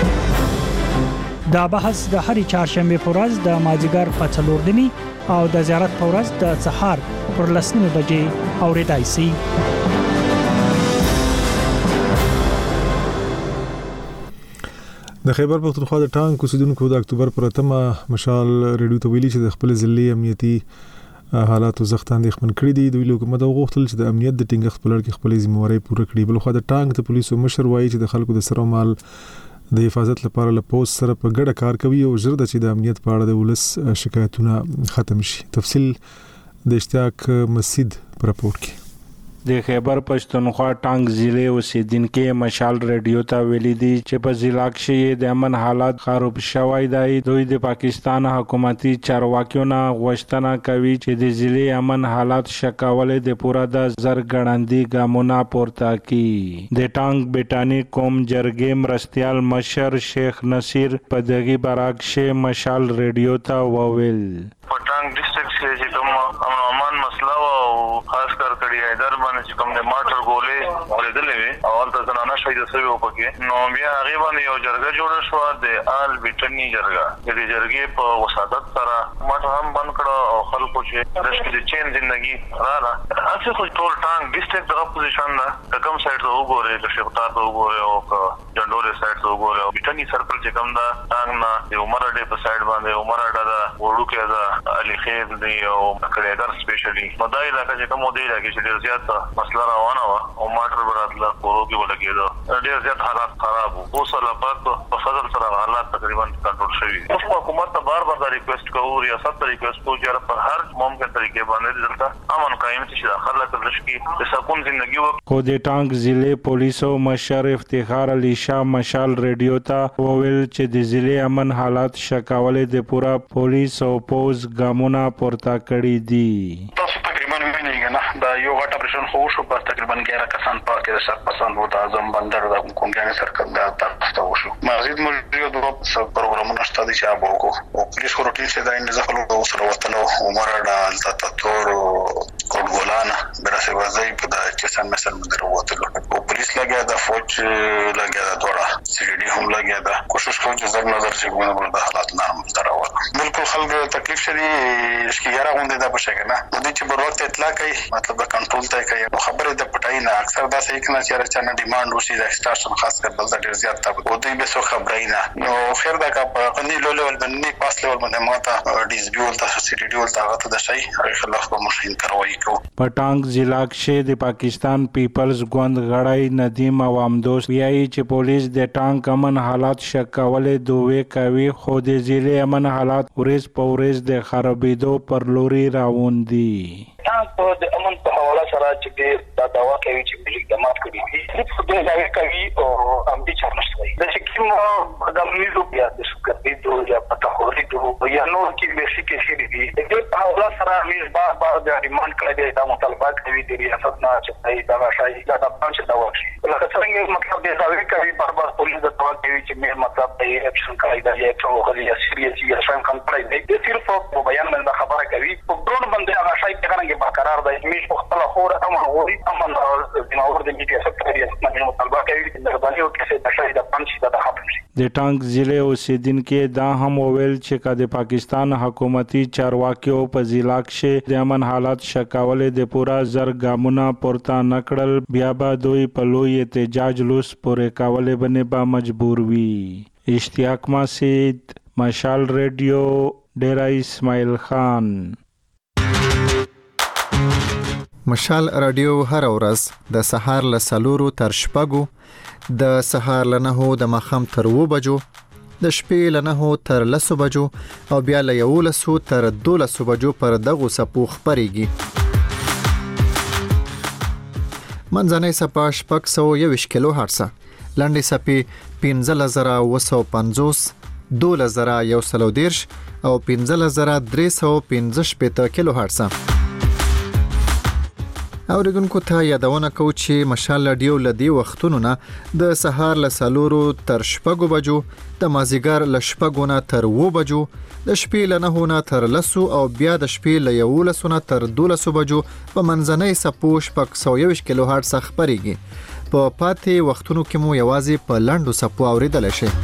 دا بحث د هرې چهارشنبه په ورځ د مازیګر په څلور نیمې او د زیارت په ورځ د سهار پر لس نیمې بجې اورېدای شي. د خیبر پختونخوا د ټانک اوسیدونکو د اکتوبر پر اتمه مشال ریډیو ته ویلي چې د خپل ځلې امنیتي حالاتو زغت اندېښمن کړي دي. دوی له حکومت غوښتل چې د امنیت د ټینګښت په لړ کې خپل ذمہواري پوره کړي. بل خو د ټانک د پولیسو مشر وایي چې د خلکو د سر او مال د حفاظت لپاره له پوس سره په ګډه کار کوي او ژر د چې د امنیت په اړه د ولس شکایتونه ختم شي. تفصیل د اشتیاق مسجد پر راپور کې. د خیبر پښتونخوا ټانک ضلع اوسیدونکو مشال ریډیو ته ویلي دي چې په ضلع کې د امن حالات خراب شوی دی. دوی د پاکستان حکومتي چارواکیو نه غوښتنه کوي چې د ضلع امن حالات شکول د پوره د زرګړندې ګامونه پورته کړي. د ټانک بیٹانی قوم جرګې مرستیال مشر شیخ نصیر په دغه براکشه مشال ریډیو ته وویل په ټانک ډیسټریکټ کې چې کوم امن امان مسله او خاص کر کړي حیدر باندې چې کوم د ماټر ګولې ورېدلې وي او البته زنانه شهید شوی و پکې نو بیا هغه باندې یو جرګه جوړه شو د آل بیٹنی جرګه. د دې جرګې په وسادت سره ماټر هم بند کړو او خلکو چې د شپې چین ژوندۍ رااله اڅه خو ټول ټانک ډیسټریکټ د اپوزیشن نه کوم سایډ ته وګوري د شیخدار ته وګوري او جندولې سایډ ته وګوري او بیٹنی سرکل چې کوم دا ټانک نه د عمر اډې په سایډ باندې عمر اډه دا وړو کې دا علي خیر دی او کړهګر سپیشلی نو دا علاقه چې کوم دی راځي چې ډیر زیات مسله روانه و او ماټر براتله کورو کې ولګېدو ډیر زیات حالات خراب وو. اوس الله پاک په فضل سره حالات تقریبا کنټرول شوي. اوس حکومت ته بار بار ریکوست کوو ریاست ته ریکوست کوو چې په هر ممکن طریقې باندې دلته امن قائم شي خلک لشکي د سکون ژوندۍ وکړي. خو د ټانک ضلع پولیسو مشر افتخار علي شاه مشال ریډیو ته وویل چې د ضلع امن حالات شکول د پورا پولیس او پوز ګامونه پورته کړي دي. تاسو تقریبا وینئ نه دا یو غټ اپریشن خو شو په تقریبا ګیاره کسان پاتې د شخص پسند وو د اعظم بندر د کومګانې سرکل د تاسو وشو مزید موجود د پروګرامونو شته چې هغه وکړو او پولیس روټین څخه د انځخلو او سره وتلو عمر د تاتور او ګولانا برسه وځي په د چسن مثلا مندر وتلو او پولیس لګیا د فوج لګیا د دوړه سی ډي هم لګیا د کوشش کوي چې زر نظر چې ګونه د حالات نرم دراوه بالکل خلک تکلیف شری شکیاره غونډه ده په شګه نه د دې چې په وخت اطلاع کوي مطلب د کنټرول ته کوي او خبره د پټای نه اکثر دا صحیح کنه چې راځي نه ډیماند وشي د ایکسټاشن خاص کر بل ډیر زیات تا او دوی به څه خبرای نه نو خیر دا کا غنی لو لیول باندې پاس لیول باندې ماته ډیز بي ولته سی ډي ولته هغه ته د شي هغه خلاف به مشین کاروایی کو. په ټانک ضلع کې د پاکستان پیپلز ګوند غړی ندیم عوام دوست ویایي چې پولیس د ټانک امن حالات شکولې دوه کوي خو د ضلع امن حالات ورځ په ورځ د خرابېدو پر لوري روان دي. تاسو د امن په حواله سره چې دا داوا کوي چې ملي جماعت کوي چې په دغه کوي او ام دي چارنشوي د شکیم د میزو بیا د شکر دي دوه یا پتا خوري دوه یا نو کې بیسیک شي دي د په حواله سره میز بار بار د ریماند کړی دی دا مطالبات کوي د ریاست نه چې دا شای دا د پنځه دا وشي لکه څنګه مطلب د داوی کوي بار بار پولیس د داوا کوي چې مې مطلب د اکشن کوي دا یو څو غلي سیریس یا شان کم کړی دی صرف په بیان باندې خبره کوي په ډرون باندې هغه شای څنګه برقرار دی میش په خپل خور امن غوري امن د نور د میډیا سکرټریټ نه مطالبه کوي چې د باندې او کې د شای د پنځه د ختم شي. د ټانک ضلع اوسیدونکو دا هم ویل چې د پاکستان حکومتي چارواکیو په ضلع کې د امن حالات شکولې د پورا زر ګامونه پورته نکړل بیا به دوی په لوی احتجاج لوس پورې کولې باندې به مجبور وي. اشتیاق مسجد مشال ریډیو ډیرا اسماعیل خان. مشال رادیو هر ورځ د سهار له سلورو تر شپږو د سهار له نهو د ماښام تر اوو بجو د شپې له نهو تر لسو بجو او بیا له یولسو تر دولسو بجو پر دغو څپو خپرېږي. منځنۍ څپه شپږ سوه یوویشت کیلو هرڅه، لنډې څپې پنځلس زره اوه سوه پنځوس، دولس زره یو سل او دېرش او پنځلس زره درې سوه پنځه شپېته کیلو هرڅه. اوریدونکو ته یادونه کوو چې مشال رادیو له دې وختونو نه د سهار له څلورو تر شپږو بجو، د مازدیګر له شپږو نه تر اوو بجو، د شپې له نهو نه تر لسو او بیا د شپې له یولسو نه تر دولسو بجو په منځنۍ څپو شپږ سوه یوویشت کیلو هرڅه خپرېږي. په پاتې وختونو کې مو یوازې په لنډو څپو اوریدلی شئ.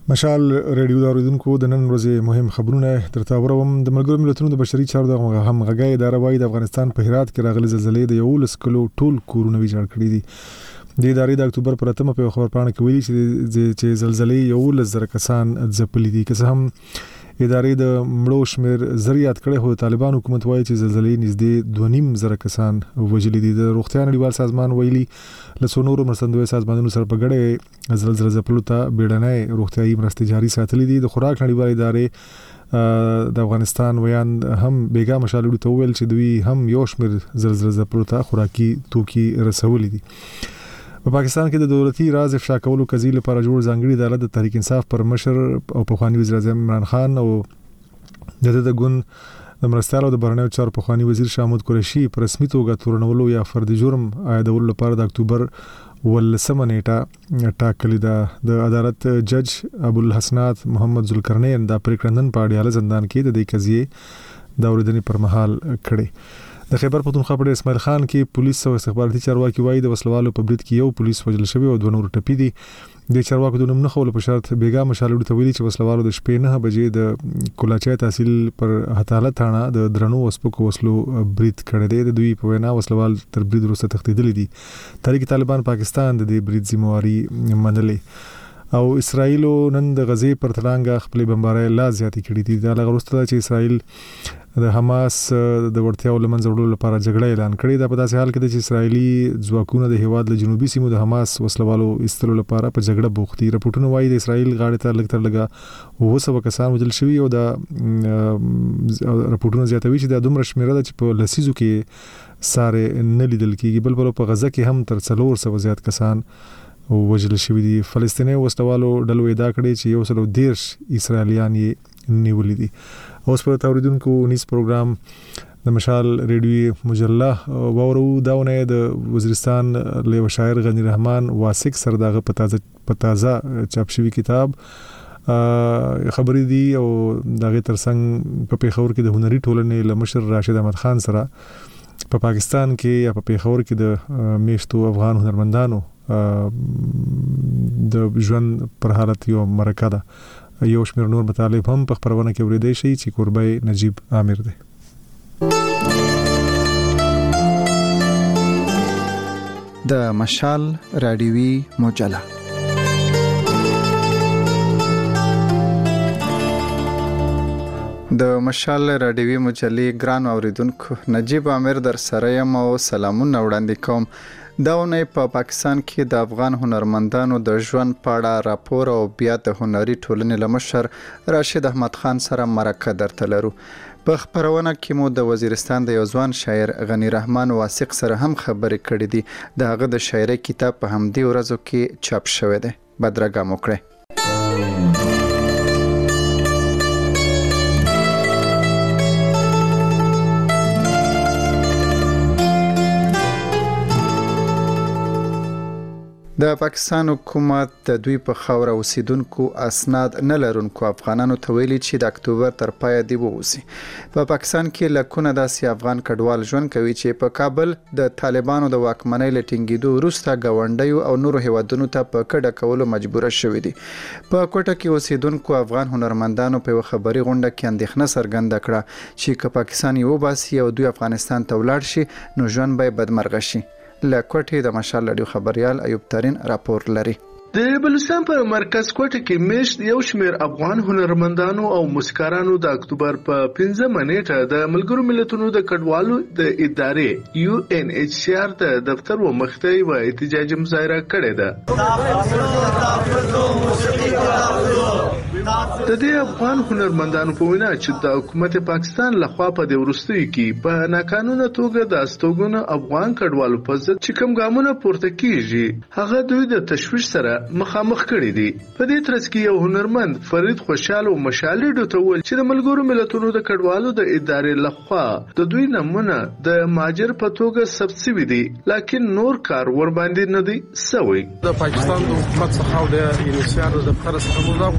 مشال ریډیو داوریدونکو د نن ورځې مهم خبرونه ترته وروم. د ملګرو ملتونو د بشري چارو د همغږۍ اداره وايي د افغانستان په هرات کې راغلي زلزلې د یو لس کلو ټول کورونه ویجاړ کړي دي. د ادارې د اکتوبر پر اتمه په خبر پاڼه کې ویلي چې چې زلزلې یو لس زره کسان ځپلي دي. که څه هم ادارې د مړو شمیر زریات کړي هو طالبان حکومت وایي چې زلزلې نږدې دوه نیم زره کسان وژلي دي. د روغتیا نړیوال سازمان ویلي له څونورو مرستندوی سازمانونو سره په ګډه زلزلې ځپلو ته بیړنۍ روغتیايي مرستې جاري ساتلې دي. د خوراک نړیوال ادارې د افغانستان ویان هم بیګا مشالړو ته ویل چې دوی هم یو شمیر زلزلې ځپلو ته خوراکي توکي رسولي دي. په پاکستان کې د دولتي راز افشا کولو قضیې لپاره جوړ ځانګړي عدالت د تحریک انصاف پر مشر او پخوانی وزیر اعظم عمران خان او د د ګوند د مرستيالو د بهرنیو چارو پخوانی وزیر شاه محمود قریشي پر رسمي توګه تورنولو یا فرد جرم عایدولو لپاره د اکتوبر ولسمه نیټه ټاکلې ده. د عدالت جج ابو الحسنات محمد ذوالقرنین د پریکړندن په اړه زندان کې د دې قضیې د اوریدنې پر مهال کړي. د خیبر پختونخوا په اسماعیل خان کې پولیس او استخباراتي چارواکي وایي د وسلوالو په برید کې یو پولیس وژل شوی او دوه نور ټپي دي. د چارواکو د نوم نه خول په شرط بیګا مشالړو ته ویلي چې وسلوالو د شپې نه بجې د کولاچای تحصیل پر هتاله تھانه د درنو وسپکو وسلو برید کړی دی. د دوی په وینا وسلوال تر برید وروسته تښتیدلي دي. تحریک طالبان پاکستان د دې برید ذمہواری منلې او اسرائیل نن د غزې پر تلانګه خپل بمبارۍ لا زیاتې کړې دي. دا لغوسته چې اسرائیل د حماس د ورتیاو لمنځه وړلو لپاره جګړه اعلان کړې ده. په داسې حال کې چې اسرائیلي ځواکونه د هیواد له جنوبي سیمو د حماس وسلوالو استلو لپاره په جګړه بوخت دي. راپورټونه وایي د اسرائیل غاړې ته لږ تر لږه اوه سوه کسان وژل شوي او د راپورټونه زیاتوي چې د دومره شمیره ده چې په لسیزو کې ساره نه لیدل کېږي. بل بل په غزه کې هم تر څلور سوه زیات کسان وژل شوي دي. فلسطیني وسلوالو ډلو ادعا کړې چې یو سل دیرش اسرائیلیان یې نیولي دي. اوس په توریدونکو نیس پروګرام د مشال ریډیو مجله وورو داونه د وزیرستان له شاعر غنی رحمان واسق سرداغه پتازه پتازه چاپ شوی کتاب خبرې دي او دغه ترڅنګ په پیښور کې د هنري ټولنې لمشر راشد احمد خان سره په پا پاکستان کې یا په پیښور کې د میشتو افغان هنرمندانو د ژوند پر حالت یو مرکه ده. یو شمیر نور مطالب هم په خبرونه کې ورېدای شي چې قربای نجیب عامر دی. د مشال رادیوي مجله د مشال رادیوي مجلې ګران اوریدونکو نجیب عامر در سره یم او سلامونه وړاندې کوم. دا ونې په پا پاکستان کې د افغان هنرمندانو د ژوند په اړه راپور او بیا د هنري ټولنې لمشر راشد احمد خان سره مرکه درته لرو. په خبرونه کې مو د وزیرستان د یو ځوان شاعر غنی رحمان واسق سره هم خبرې کړې دي. د هغه د شاعرۍ کتاب په همدې ورځو کې چاپ شوی دی. بدرګه مو کړئ. د پاکستان حکومت د دوی په خاوره اوسیدونکو اسناد نه لرونکو افغانانو ته ویلي چې د اکتوبر تر پایه دی ووسی. په پاکستان کې لکونه داسې افغان کډوال ژوند کوي چې په کابل د طالبانو د واکمنۍ لټینګېدو وروسته ګاونډیو او نورو هیوادونو ته په کډه کولو مجبور شوي دي. په کوټه کې اوسیدونکو افغان هنرمندانو په خبري غونډه کې اندېښنه څرګنده کړه چې که پاکستان یو باسي او دوی افغانستان ته ولاړ شي نو ژوند به بدمرغه شي. لکوټه د مشال رادیو خبريال ایوب ترين راپور لري. د بلوچستان په مرکز کوټه کې میشت یو شمیر افغان هنرمندانو او موسیقارانو د اکتوبر په پنځمه نیټه د ملګرو ملتونو د کډوالو د ادارې یو ان ایچ سی آر ته دفتر و مخته و احتجاجي مظاهره کړې ده. د دې افغان هنرمندانو په وینا چې د حکومت پاکستان لخوا په د ورستۍ کې په ناقانونه توګه د استوګنو افغان کډوالو په ضد چې کوم ګامونه پورته کیږي هغه دوی د تشویش سره مخامخ کړي دي. په دې ترڅ کې یو هنرمند فرید خوشاله او مشالې ډوته ول چې د ملګرو ملتونو د کډوالو د ادارې لخوا د دوی نمونه د ماجر په توګه ثبت شوی دي لکه نور کار ور باندې نه دی سوی. د پاکستان د حکومت څخه د انشاء د دفتر څخه موږ غوښتنه لرو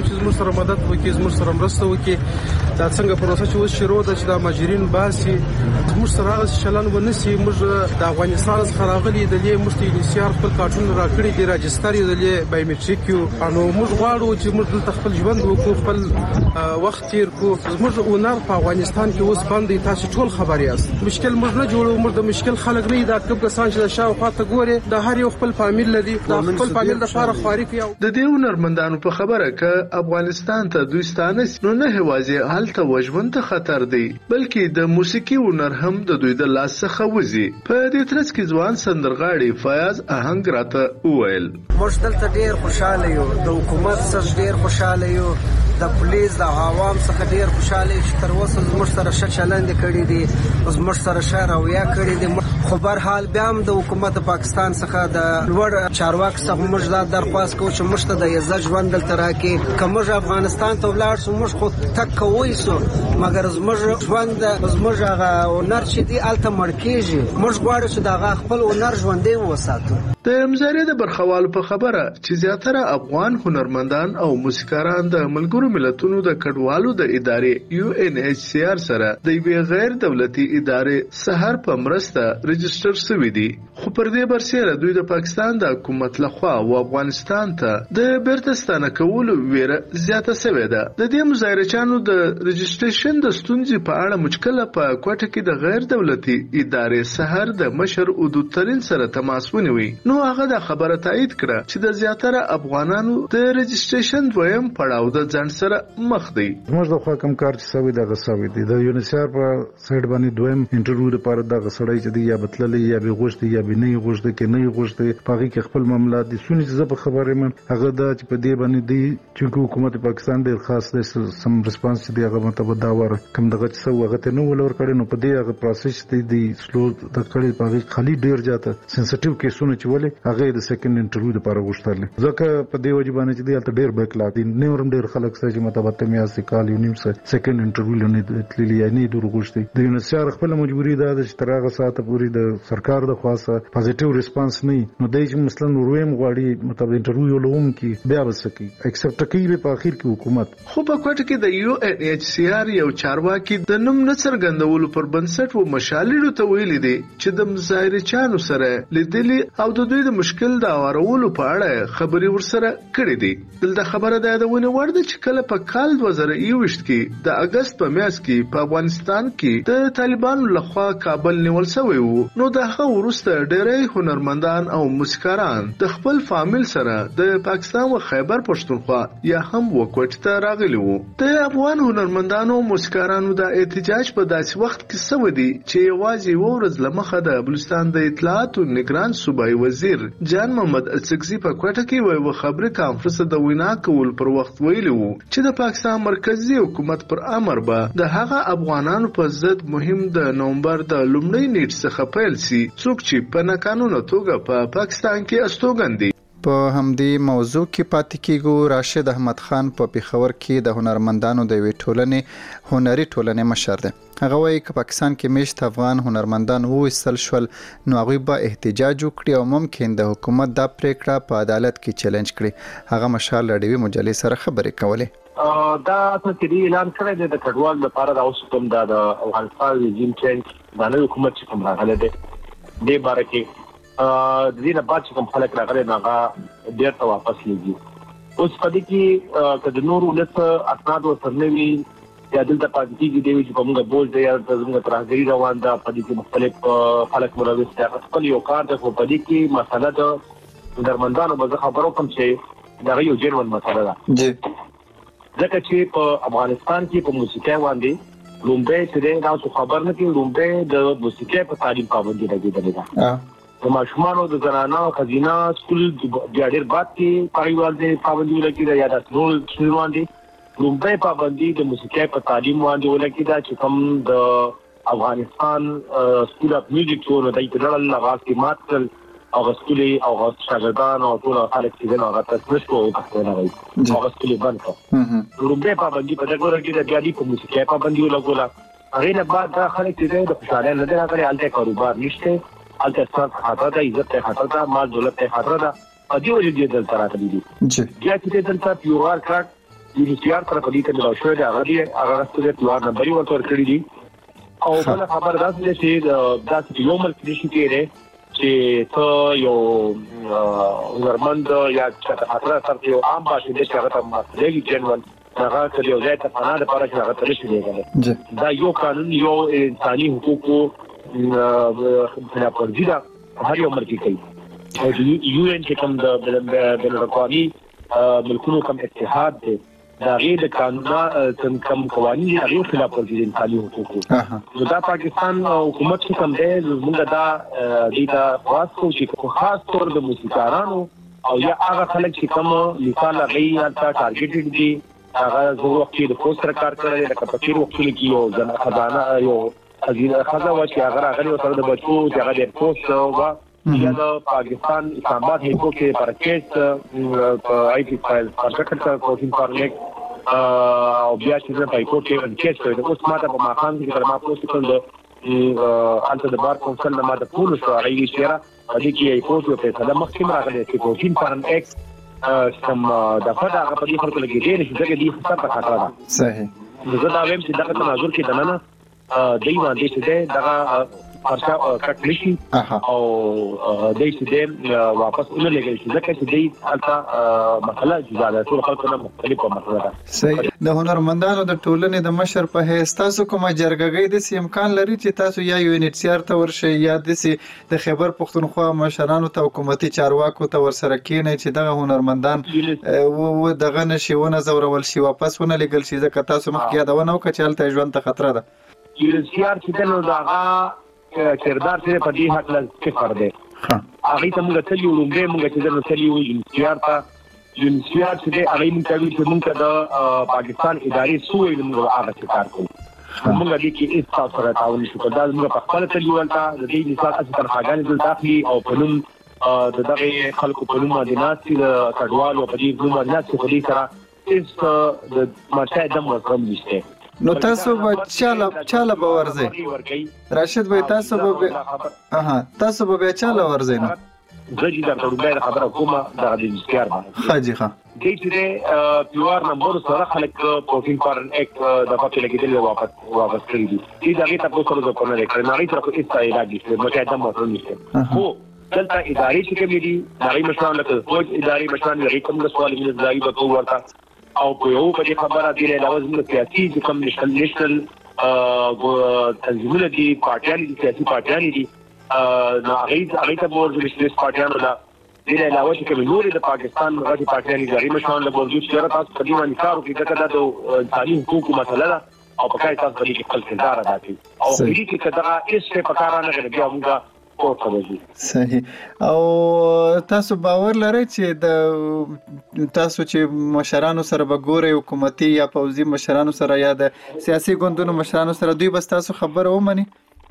غواړو چې زموږ سره مدد وکړي، زموږ سره مرسته وکړي. دا څنګه پروسه چې اوس شروع ده چې د مهاجرین باسي زموږ سره هغه چلن ونسي. موږ د افغانستان څخه راغلي د دې مشتي انسیار خپل کارتونه راکړي دي، راجستر یې د دې بایومټریک یو. نو موږ غواړو چې موږ دلته خپل ژوند وکړو، خپل وخت تیر کړو. زموږ اونر په افغانستان کې اوس باندې تاسو ټول خبر یاست. مشکل موږ نه جوړو، موږ د مشکل خلک نه دا کوم کسان چې د شاوخوا ته ګوري د هر یو خپل فامیل لري، د خپل فامیل د لپاره خواري کوي. د دې هنرمندانو په خبره ک افغانستان ته دوی ستانه نو نه هوازي حالت وژوند ته خطر دی، بلکې د موسیقي هنر هم د دوی د لاس څخه وځي. په دې ترڅ کې ځوان سندرغاړي فیاض آهنګ راته وویل موږ دلته ډیر خوشاله یو، د حکومت څخه ډیر خوشاله یو، د پولیس د عوام څخه ډیر خوشاله یو چې تر اوسه زموږ سره ښه چلند کړی دی، زموږ سره ښه رویه کړې دي. خو بهرحال بیا هم د حکومت پاکستان څخه د لوړ چارواکو څخه موږ دا درخواست کوو چې موږ ته د عزت ژوند دلته راکړي. که موږ افغانستان ته ولاړ شو موږ خو تک کوی سو، مګر زموږ ژوند زموږ هغه هنر چې دی هلته مړ کېږي. موږ غواړو چې د هغه خپل هنر ژوندی وساتو. د مزارې د برخوالو په خبره چې زیاتره افغان هنرمندان او موسیقاران د ملګرو ملتونو د کډوالو د ادارې یو ان ایچ سی آر سره د یوې غیر دولتي ادارې سحر په مرسته رجسټر شوي دي. خو پر دې برسېره دوی د پاکستان د حکومت لخوا او افغانستان ته د بیرته ستانه کولو ویره زیاته شوې ده. د دې مظاهرچیانو د رجسټریشن د ستونزې په اړه مشکله په کوټه کې د غیر دولتي ادارې سحر د مشر حدود ترين سره تماس ونیوي. نو هغه د خبره تایید کړه چې د زیاتره افغانانو د رجسټریشن دویم پړاو د ځان سره مخ دی. موږ د خوا کوم کار چې سوي د غسوي دي د یونیسار په سایډ باندې دویم انټرویو لپاره د غسړی چې دی یا بتللې یا به غوښتي یا به نه غوښتي کې نه غوښتي پاږي کې خپل معاملات دي سونی چې په خبره من هغه د چې په دې باندې دی چې حکومت پاکستان ډیر خاص د سم ریسپانس دی هغه مطلب دا ور کوم دغه چې سو هغه ته نو ولور کړي نو په دې هغه پروسس دی دی سلو د کړي پاږي خالي ډیر جاته سنسټیو کیسونه چې ولې هغه د سیکنډ انټرویو لپاره غوښتل ځکه په دې وجه باندې چې دی البته ډیر بیک لا دي نورم ډیر خلک سره چې مطلب ته میاسي کال یو نیم سره سیکنډ انټرویو لنی تللی یا نه دور غوښتي د یونیسار خپل مجبوری ده چې ترغه ساعت پوری د سرکار د خاصه پوزټیو ریسپانس نه نو دای چې مثلا ورویم غواړي مطلب انټرویو لوم کې بیا وسکی ایکسپټ کوي په اخر کې حکومت. خو په کوټه کې د یو ان ایچ سی آر یو چارواکي د نوم نڅرګندولو پر بنسټ و مشالېړو ته ویلي دي چې د مظاهرچیانو سره لیدلي او د دوی د مشکل د اورولو په اړه خبري ورسره کړې دي. دلته خبره ده د ونه ورده چې کله په کال دوه زره یوویشت کې د اگست په میاشت کې په افغانستان کې د طالبانو لخوا کابل نیول شوی وو نو د هغه وروسته ډېری هنرمندان او موسیقاران د خپل فامیل سره د پاکستان او خیبر پښتونخوا یا هم وکوټ ته راغلي وو. د افغان هنرمندانو او موسیقارانو د احتجاج په داسې وخت کې سوي دي چې یوازې یو ورځ لمخه د بلوچستان د اطلاعات او نگران صوبایي وزیر جان محمد السکزي په کوټه کې یو خبري کانفرنس د وینا کول پر وخت ویلي وو چې د پاکستان مرکزی حکومت پر امر به د هغه افغانانو په ضد مهم د نومبر د لومړۍ نیټ څخه پیل سي څوک چې په ناقانونه توګه په پا پاکستان کې استوګن دي. په همدې موضوع کې پاتې کېږو. راشد احمد خان په پیښور کې د هنرمندانو د وی ټولنې هنري ټولنې مشر دی. هغه وایي چې پاکستان کې مشت افغان هنرمندان وویستل شول نو هغوی به احتجاج وکړي او ممکن د حکومت دا پریکړه په عدالت کې چیلنج کړي. هغه مشال راډیوي مجلې سره خبرې کولې. دا څه چې اعلان کړی دی د کډوال لپاره د اوس کوم د افغانستان رژیم چینج د نوي حکومت چې کوم راغلی دی دې باره کې د دې نه بعد چې کوم خلک راغلي هغه ډېر ته واپس لېږي. اوس په دې کې که د نورو ولس اسناد ورسره نه وي یا دلته پاتې کېږي دی چې کومه بوج دی یا زموږ ترهګري روان ده په دې کې مختلف خلک ملوث دي خپل یو کار دی خو په دې کې مسله د هنرمندانو به زه خبرو کوم چې دغه یو جنون مسله ده ځکه چې په افغانستان کې په موسیقۍ باندې لومبۍ چې دی تاسو خبر نه کړئ لومبۍ د موسیقۍ په تعلیم پابندي لګېدلې ده. د ماشومانو د زنانه خزینه سکول بیا ډېر باد کې پایوال دی پابندي لګېده یا د ټول سکول باندې لومبۍ پابندي د موسیقۍ په تعلیم باندې ولګېده چې کوم د افغانستان سکول اف میوزیک څو نو دای په ډول لغاز کې مات کړل او سکولي او شاګردان او ټول خلک چې نه هغه تاسو شو او نه وایي هغه سکولي بند کړ. لومبۍ پابندي په دغه ورګه د بیا د موسیقۍ پابندي ولګوله. هغه نه بعد دا خلک چې د خوشاله نه راغلي الته کاروبار نشته الته څه خاطر ده عزت ته خاطر ده مال دولت ته خاطر ده ادي ولې دې دلته راغلي دي. بیا چې دلته پیوار کړ یو سی آر سره په دې کې د شوې د هغه دی هغه ستاسو د پلان نمبر ورته ورکړی دي او بل خبر دا چې دا چې یو ملک نشي کېره چې ته یو ورمند یا چې خاطر سره یو عام باشي د هغه ته مسلې جنرال هغه ته یو ځای ته فنا د پاره چې هغه ترې شي دا یو قانون یو انساني حقوقو په پرځي دا هر یو ملک کوي او یو ان چې کوم د بین الاقوامي ملکونو کوم اتحاد دی دا غیر قانون کوم قوانين هغه خلاف ورزي انساني حقوقو نو دا پاکستان حکومت کوم دی موږ دا دیتا خاص کو چې خاص تور د موسیقارانو او یا هغه خلک چې کوم مثال غي یا ټارګټډ دي هغه زه وخت د پوسټر کار کړی د کپچیر وخت کې یو ځنه خزانه یو خزینه خزانه چې هغه راغلی او سره د بچو چې هغه د پوسټ او یا د پاکستان اسلام آباد هیکو کې پرکېس په آی ټي فایل پرکټ کوټین فارلیک او بیا چې په هیکو کې انکیس کړی اوس ماته په ماخان کې کلمه پوسټ کړل د انټر د بار کونسل نه ماته پول شو هغه یې شیرا د کې هیکو په فیصله مخکې راغلی چې کوټین فارلیک سم د فدا په دې خلکو لګې دي چې دغه دې خطر په خطر ده صحیح زه دا وایم چې دغه تناظر کې دننه دی باندې چې دغه فرشا کټ لشي او دای چې دې واپس اون لګی چې ځکه چې دې البته مسله جدا ده ټول خلکو نه مختلفه مسله ده صحیح د هنرمندانو د ټولنې د مشر په هیڅ تاسو کومه جرګګۍ د امکان لري چې تاسو یا یو ان ایچ سی آر ته ورشي یا د خیبر پختونخوا مشرانو ته حکومتي چارواکو ته ورسره کېنئ چې دغه هنرمندان و دغه نشيونه زورول شي واپس ونه لګل شي ځکه تاسو مخکې یادونه وکړه چې هلته ژوند ته خطر ده یو ان ایچ سی آر چې نو دا کردار چې په دې حق له صفر دی هغه ته موږ ته یو لومړی موږ چې د نسلي یو انتیار ته یو انتیار چې د هغه موږ کوي چې موږ د پاکستان ادارې سوې موږ هغه څه کار کوو موږ دې کې هیڅ تاسو سره تعاون شو دا موږ په خپل ته یو ولته د دې مثال اصل ترخاګان دل داخلي او په نوم د دغه خلکو په نوم مدینات چې کډوال او په دې نوم مدینات چې په دې سره هیڅ د مرشد د مرکم نشته نو تاسو به چاله چاله به ورځي راشد به تاسو به اها تاسو به چاله ورځي نو زه چې دا ټول خبره کومه د دې باندې حاجی ښه دې چې پیوار نمبر سره خلک پروتین فارن ایک د پاتې لګیدل واپس واپس کړی دي چې دا غي تاسو سره د کومه لري نه غي تاسو هیڅ علاج نشته مته دا مطلب نشته خو دلته ادارې چې کومې دي نړۍ مشران لکه فوج ادارې مشران لري کوم د سوال من ځای به کوو ورته او په یو په دې خبره دی له وزن سیاسي چې کوم نشل نشل تنظیمونه دي پارټیان دي سیاسي پارټیان دي نو هغه هغه ته ورته د سیاسي پارټیانو دا دی له علاوه چې کوم نور د پاکستان غټي پارټیان دي غریب مشران له ورته چې تاسو په دې باندې کار وکړئ دا د انساني حقوقو مسله ده او په کای تاسو باندې خپل کردار ادا کړئ او دې کې دا هیڅ څه پکاره نه غواړي موږ صحیح او تاسو باور لرئ چې د تاسو چې مشرانو سره به ګورئ حکومتي یا پوځي مشرانو سره یا د سیاسي ګوندونو مشرانو سره دوی بس تاسو خبره ومني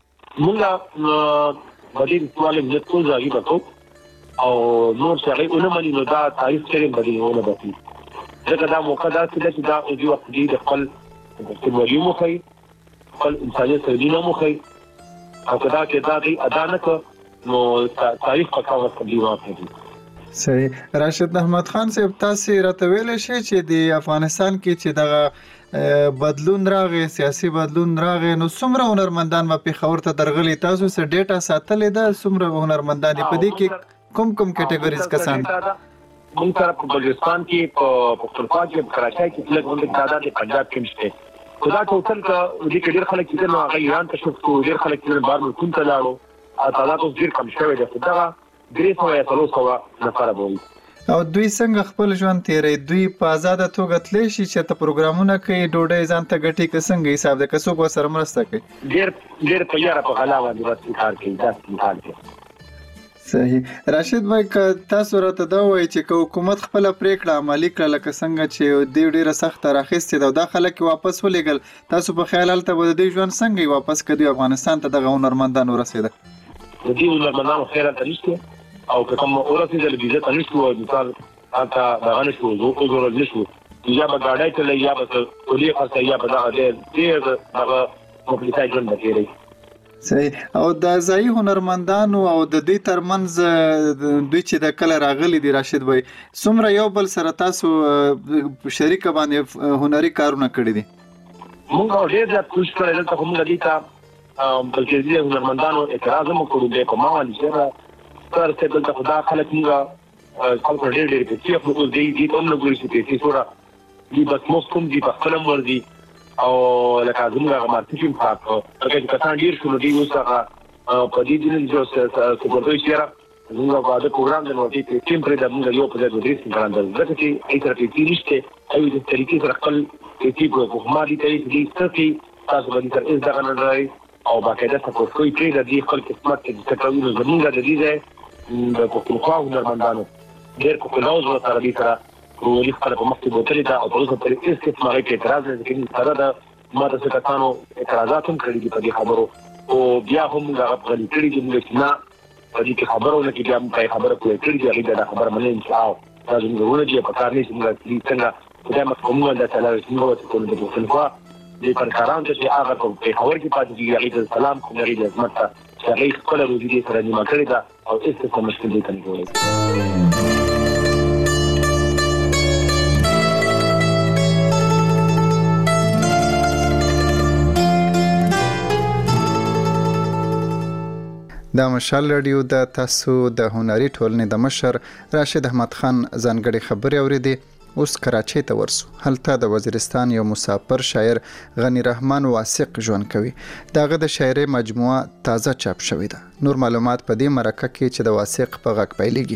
موږ بدیل سوال عزت کو ځای بکو او نور څنګه اونې مانی نو دا تاریخ کې بدیل ونه بکی ځکه دا موقع دا چې دا او دی وخت دی د خپل د ویو مخې خپل انساني سردینه مخې او کدا کې دا دی ادا نه کو نو تاریخ په کاوه کوي واقعي صحیح راشد احمد خان صاحب تاسو راته ویل شي چې د افغانستان کې چې دغه بدلون راغی سیاسي بدلون راغی نو څومره هنرمندان په خبر ته درغلي تاسو سره ډیټا ساتلې ده څومره هنرمندان په دې کې کوم کوم کټګوریز کسان موږ سره په بلوچستان کې په پختونخوا کې په کراچۍ کې څلور غونډې تعداد د پنجاب کې نشته خدا ټوټل کا دې کې ډېر خلک چې نو هغه ایران ته شو ډېر خلک چې بار ملکونو ته لاړو او تعداد ډېر کم شوی دی دا درې سوه یا څلور سوه نفر به او دوی څنګه خپل ژوند تیری دوی په آزاده توګه تللی شي چې ته پروګرامونه کوي ډوډۍ ځان ته ګټي که څنګه حساب ده که څوک ورسره مرسته کوي ډېر ډېر په یاره په غلا باندې بس کار کوي داسې حال دی صحیح راشد بھائی تاسو راته دا وایي چې که حکومت خپل پریکړه عملي کړه لکه څنګه چې دی ډیره سخت راخېستې ده دا خلک واپس ولېګل تاسو په خیال هلته به د دوی ژوند څنګه واپس کړي افغانستان ته دغه هنرمندان ورسېده د دې هنرمندانو خیر هلته نشته او که کوم ورسېدل ویزه ته نشو مثال هلته دغه نشو وګورل نشو یا به ګاډۍ ته یا به کولې خاصه یا به دغه ډېر دغه مخلصای ژوند به تېروي صحیح. او د ځای هنرمندانو او د دې ترمنځ دوی چې د کله راغلي دي راشد بھائی څومره یو بل سره تاسو شریک باندې هنري کارونه کړی دي؟ موږ ډېر زیات کوشش کړی دلته خو موږ دې ته بلکې د هنرمندانو اعتراض هم وکړو دی کومه وایي چې تر څه دلته خدا خلک موږ خلک ډېر ډېر پیسې خو دوی دې هم نه ګوري چې پیسې سوره دي بس موږ کوم دي په خپل امر دي او لکه زموږ هغه مارکیټینګ پاک هغه چې کسان ډېر شو نو دوی اوس هغه په دې دین جو سپورټوي سره زموږ په دې پروګرام د نوټي کې ټیم پرې د موږ یو په دې درې څنګه راځي ځکه چې ای تر کې نشته ایو د طریقې سره خپل کې په ما دي ته دې ستاسو تاسو باندې تر دې ځای نه راځي او باقاعده سپورټ کوي چې د دې خپل قسمت کې د تکوین زموږ د دې ځای د پښتونخوا هنرمندانو ډېر په کلاوز و سره دې سره ولې خپل په مخکې بوتلې دا او په اوسه پر هیڅ قسمه کې اعتراض نه کوي سره دا ما د څه کسانو اعتراضات هم کړي دي په دې خبرو او بیا هم هغه غلي کړي دي موږ نه په دې کې خبرو نه کې بیا هم خبره کوي کړي دي دا خبره منل چې او دا زموږ ورونه په کار نه څنګه څنګه خدای مت کومه د تعالی څنګه ته د پښتونخوا د پرکاران چې هغه په خبر کې پاتې دي هغه سلام کوم لري د عظمت ته هغه خپل روزي سره نیمه کړی دا او هیڅ څه مشکل دي نه جوړي. د مشال رادیو د تاسو د هنري ټولنې د مشر راشد احمد خان ځانګړي خبرې اورېدې. اوس کراچۍ ته ورسو. هلته د وزیرستان یو مسافر شاعر غنی رحمان واثق ژوند کوي. دغه د شاعرۍ مجموعه تازه چاپ شوې ده. نور معلومات په دې مرکه کې چې د واثق په غږ پیلېږي.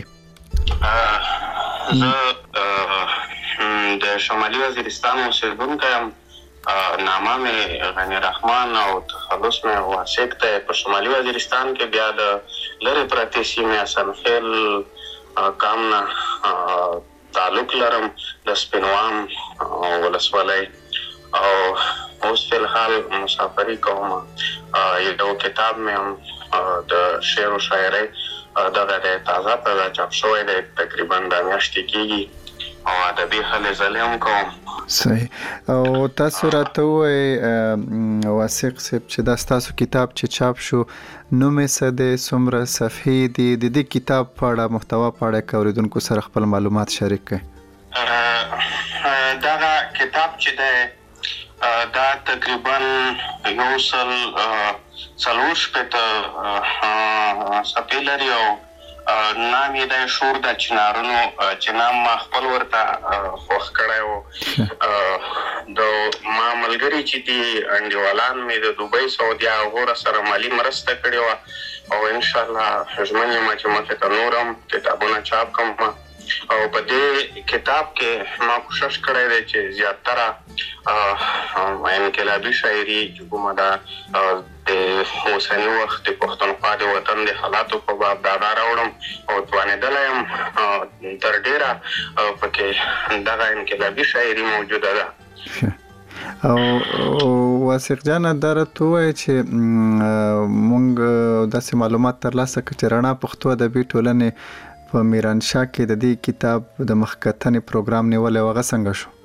زه د شمالي وزیرستان اوسېدونکی یم. نامه مې غنی رحمان او تخلص مې واثق ته په شمالي وزیرستان کې بیا د لرې پرتې سیمې اسنخیل قام نه تعلق لرم د سپینوام ولسوالۍ او اوس فی الحال مسافري کوم. یو کتاب مې هم د شعر و شاعرۍ دغه دی تازه تازه چاپ شوی دی تقریبا دا میاشتې کېږي او ادبي هلې ځلې هم کوم. صحیح. او تاسو راته وایئ واثق صاحب چې دا ستاسو کتاب چې چاپ شو نوم یې څه دی، څومره صفحې دي، د دې کتاب په اړه محتوا په اړه که اورېدونکو سره خپل معلومات شریک کړئ؟ دغه کتاب چې دی دا تقریبا یو سل څلور شپېته صفحې لري او نام یې دی شور د چنارونو چې نام ما خپل ورته خوښ کړی و. د ما ملګري چې دي انډیوالان مې د دوبۍ سعودي هغو سره مالي مرسته کړې وه او انشاءالله ژمن یم چې مخې ته نور هم کتابونه چاپ کړم او په دې کتاب کې ما کوشش کړی دی چې زیاتره انقلابي شاعري چې کومه ده د اوسني وخت د پښتونخوا د وطن د حالاتو په باب دا راوړم او توانېدلی یم تر ډېره پکې دغه انقلابي شاعري موجوده ده. او واثق جان دا راته ووایه چې مونږ داسې معلومات ترلاسه کړو چې رڼا پښتو ادبي ټولنې په میرانشاه کې د دې کتاب د مخکتنې پروګرام نیولی و، هغه څنګه شو؟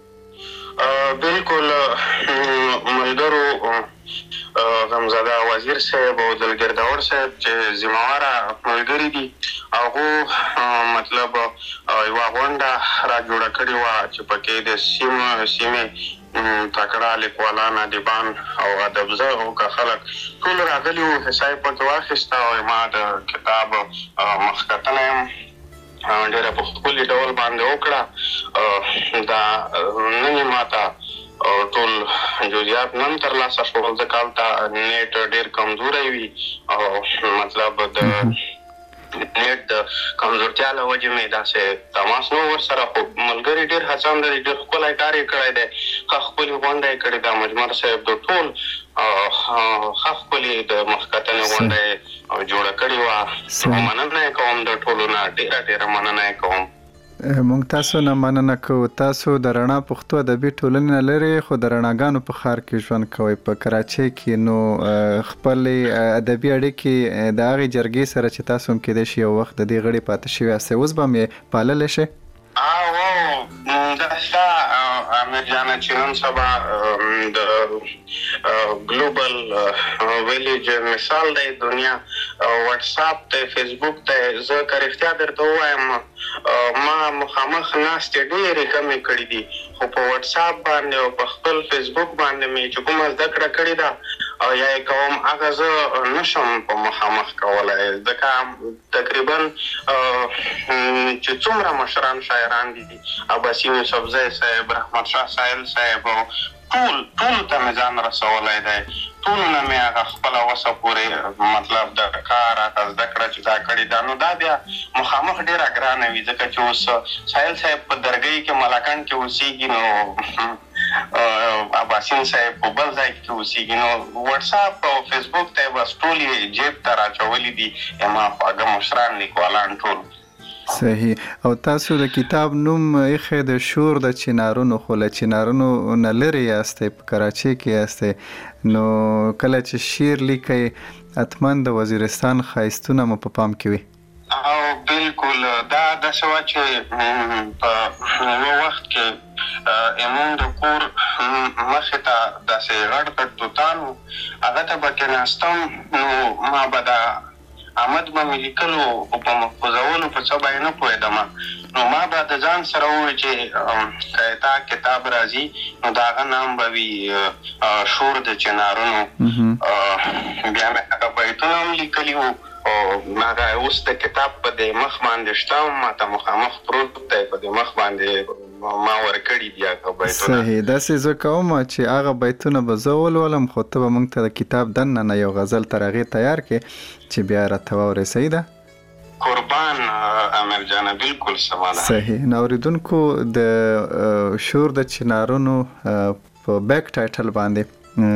بالکل ملګرو غمزاده وزیر صاحب او دلګرداور صاحب چې ذمهواره ملګري دي هغو مطلب یوه غونډه را جوړه کړې وه چې پکې د سیمې سیمې تکړه لیکوالان ادیبان او ادبزه او که خلک ټول راغلي وو، حصه یې پکې واخیسته او ما د کتاب مخکتنه یم ډېره په ښکلي ډول باندې وکړه. دا نن یې ماته ټول جزئیات نن ترلاسه شول ځکه هلته نیټ ډېر کمزوری وي او مطلب د نیټ د کمزورتیا له وجې مې داسې تماس نه ورسره، خو ملګري ډېر هڅاند دي، ډېر ښکلی کار یې کړی دی، ښه ښکلې غونډه یې کړې ده. مجمر صاحب د ټول ښه ښکلې د مخکتنې غونډه یې جوړه کړې وه. مننه یې کوم د ټولو نه، ډېره ډېره مننه یې کوم. مونږ تاسو نه مننه کوو. تاسو د رڼا پښتو ادبي ټولنې نه لرې خو د رڼاګانو په ښار کې ژوند کوئ په کراچۍ کې، نو خپلې ادبي اړیکې د هغې جرګې سره چې تاسو هم کیدای شي یو وخت د دې غړي پاتې شوي یاستئ اوس به هم یې پاللی شئ؟ او دا شا امیر جان چې نن سبا د ګلوبل ویلیج مثال دی دنیا واتس اپ ته فیسبوک ته زه که رښتیا درته ووایم ما مخامخ ناستې ډېرې کمې کړي دي خو په واتس اپ باندې او په خپل فیسبوک باندې مې چې کومه زده کړه کړې ده او یا یې کوم هغه زه نشم په مخامخ کولی ځکه تقریبا چې څومره مشران شاعران دي عباسي یوسفزی صاحب رحمت شاه سایل صاحب ټول ټولو ته مې ځان رسولی دی ټولو نه مې هغه خپله وسه پورې مطلب د کار هغه زده کړه چې دا کړې ده نو دا بیا مخامخ ډېره ګرانه وي ځکه چې اوس سایل صاحب په درګۍ کې ملاکنډ کې اوسېږي نو عباسین صاحب په بل ځای کې اوسېږي نو واتس اپ او فیسبوک ته یې بس ټول یې جیب ته راچولي دي زما خواږه مشران لیکوالان ټول صحیح او تاسو د کتاب نوم ایښی د شور د چنارونو خو له چنارونو نه لرې یاستئ په کراچۍ کې یاستئ نو کله چې شعر لیکئ حتما د وزیرستان ښایستونه مو په پام کې وي او بالکل دا داسې وه چې په یوه وخت کې زموږ د کور مخې ته داسې غټ غټ توتان و هغه ته به کېناستم نو ما به دا احمد به مې لیکلو خو په محفوظولو په څه به یې نه پوهېدم نو ما به د ځان سره وویل چې که تا کتاب راځي نو د هغه نام به وي شور د چنارونو بیا مې هغه بیتونه هم لیکلي وو او هغه اوس د کتاب په دې مخ باندې شته ما ته مخامخ پروت دی په دې مخ باندې ما ورکړي دي هغه بیتونه صحیح داسې زه کوم چې هغه بیتونه به زه ولولم خو ته به موږ ته د کتاب دننه نه یو غزل تر هغې تیار کړې چې بیا راته واورې صحیح ده قربان امیر جانه بالکل سما ده صحیح نو اورېدونکو د شور د چنارونو په بیک ټایټل باندې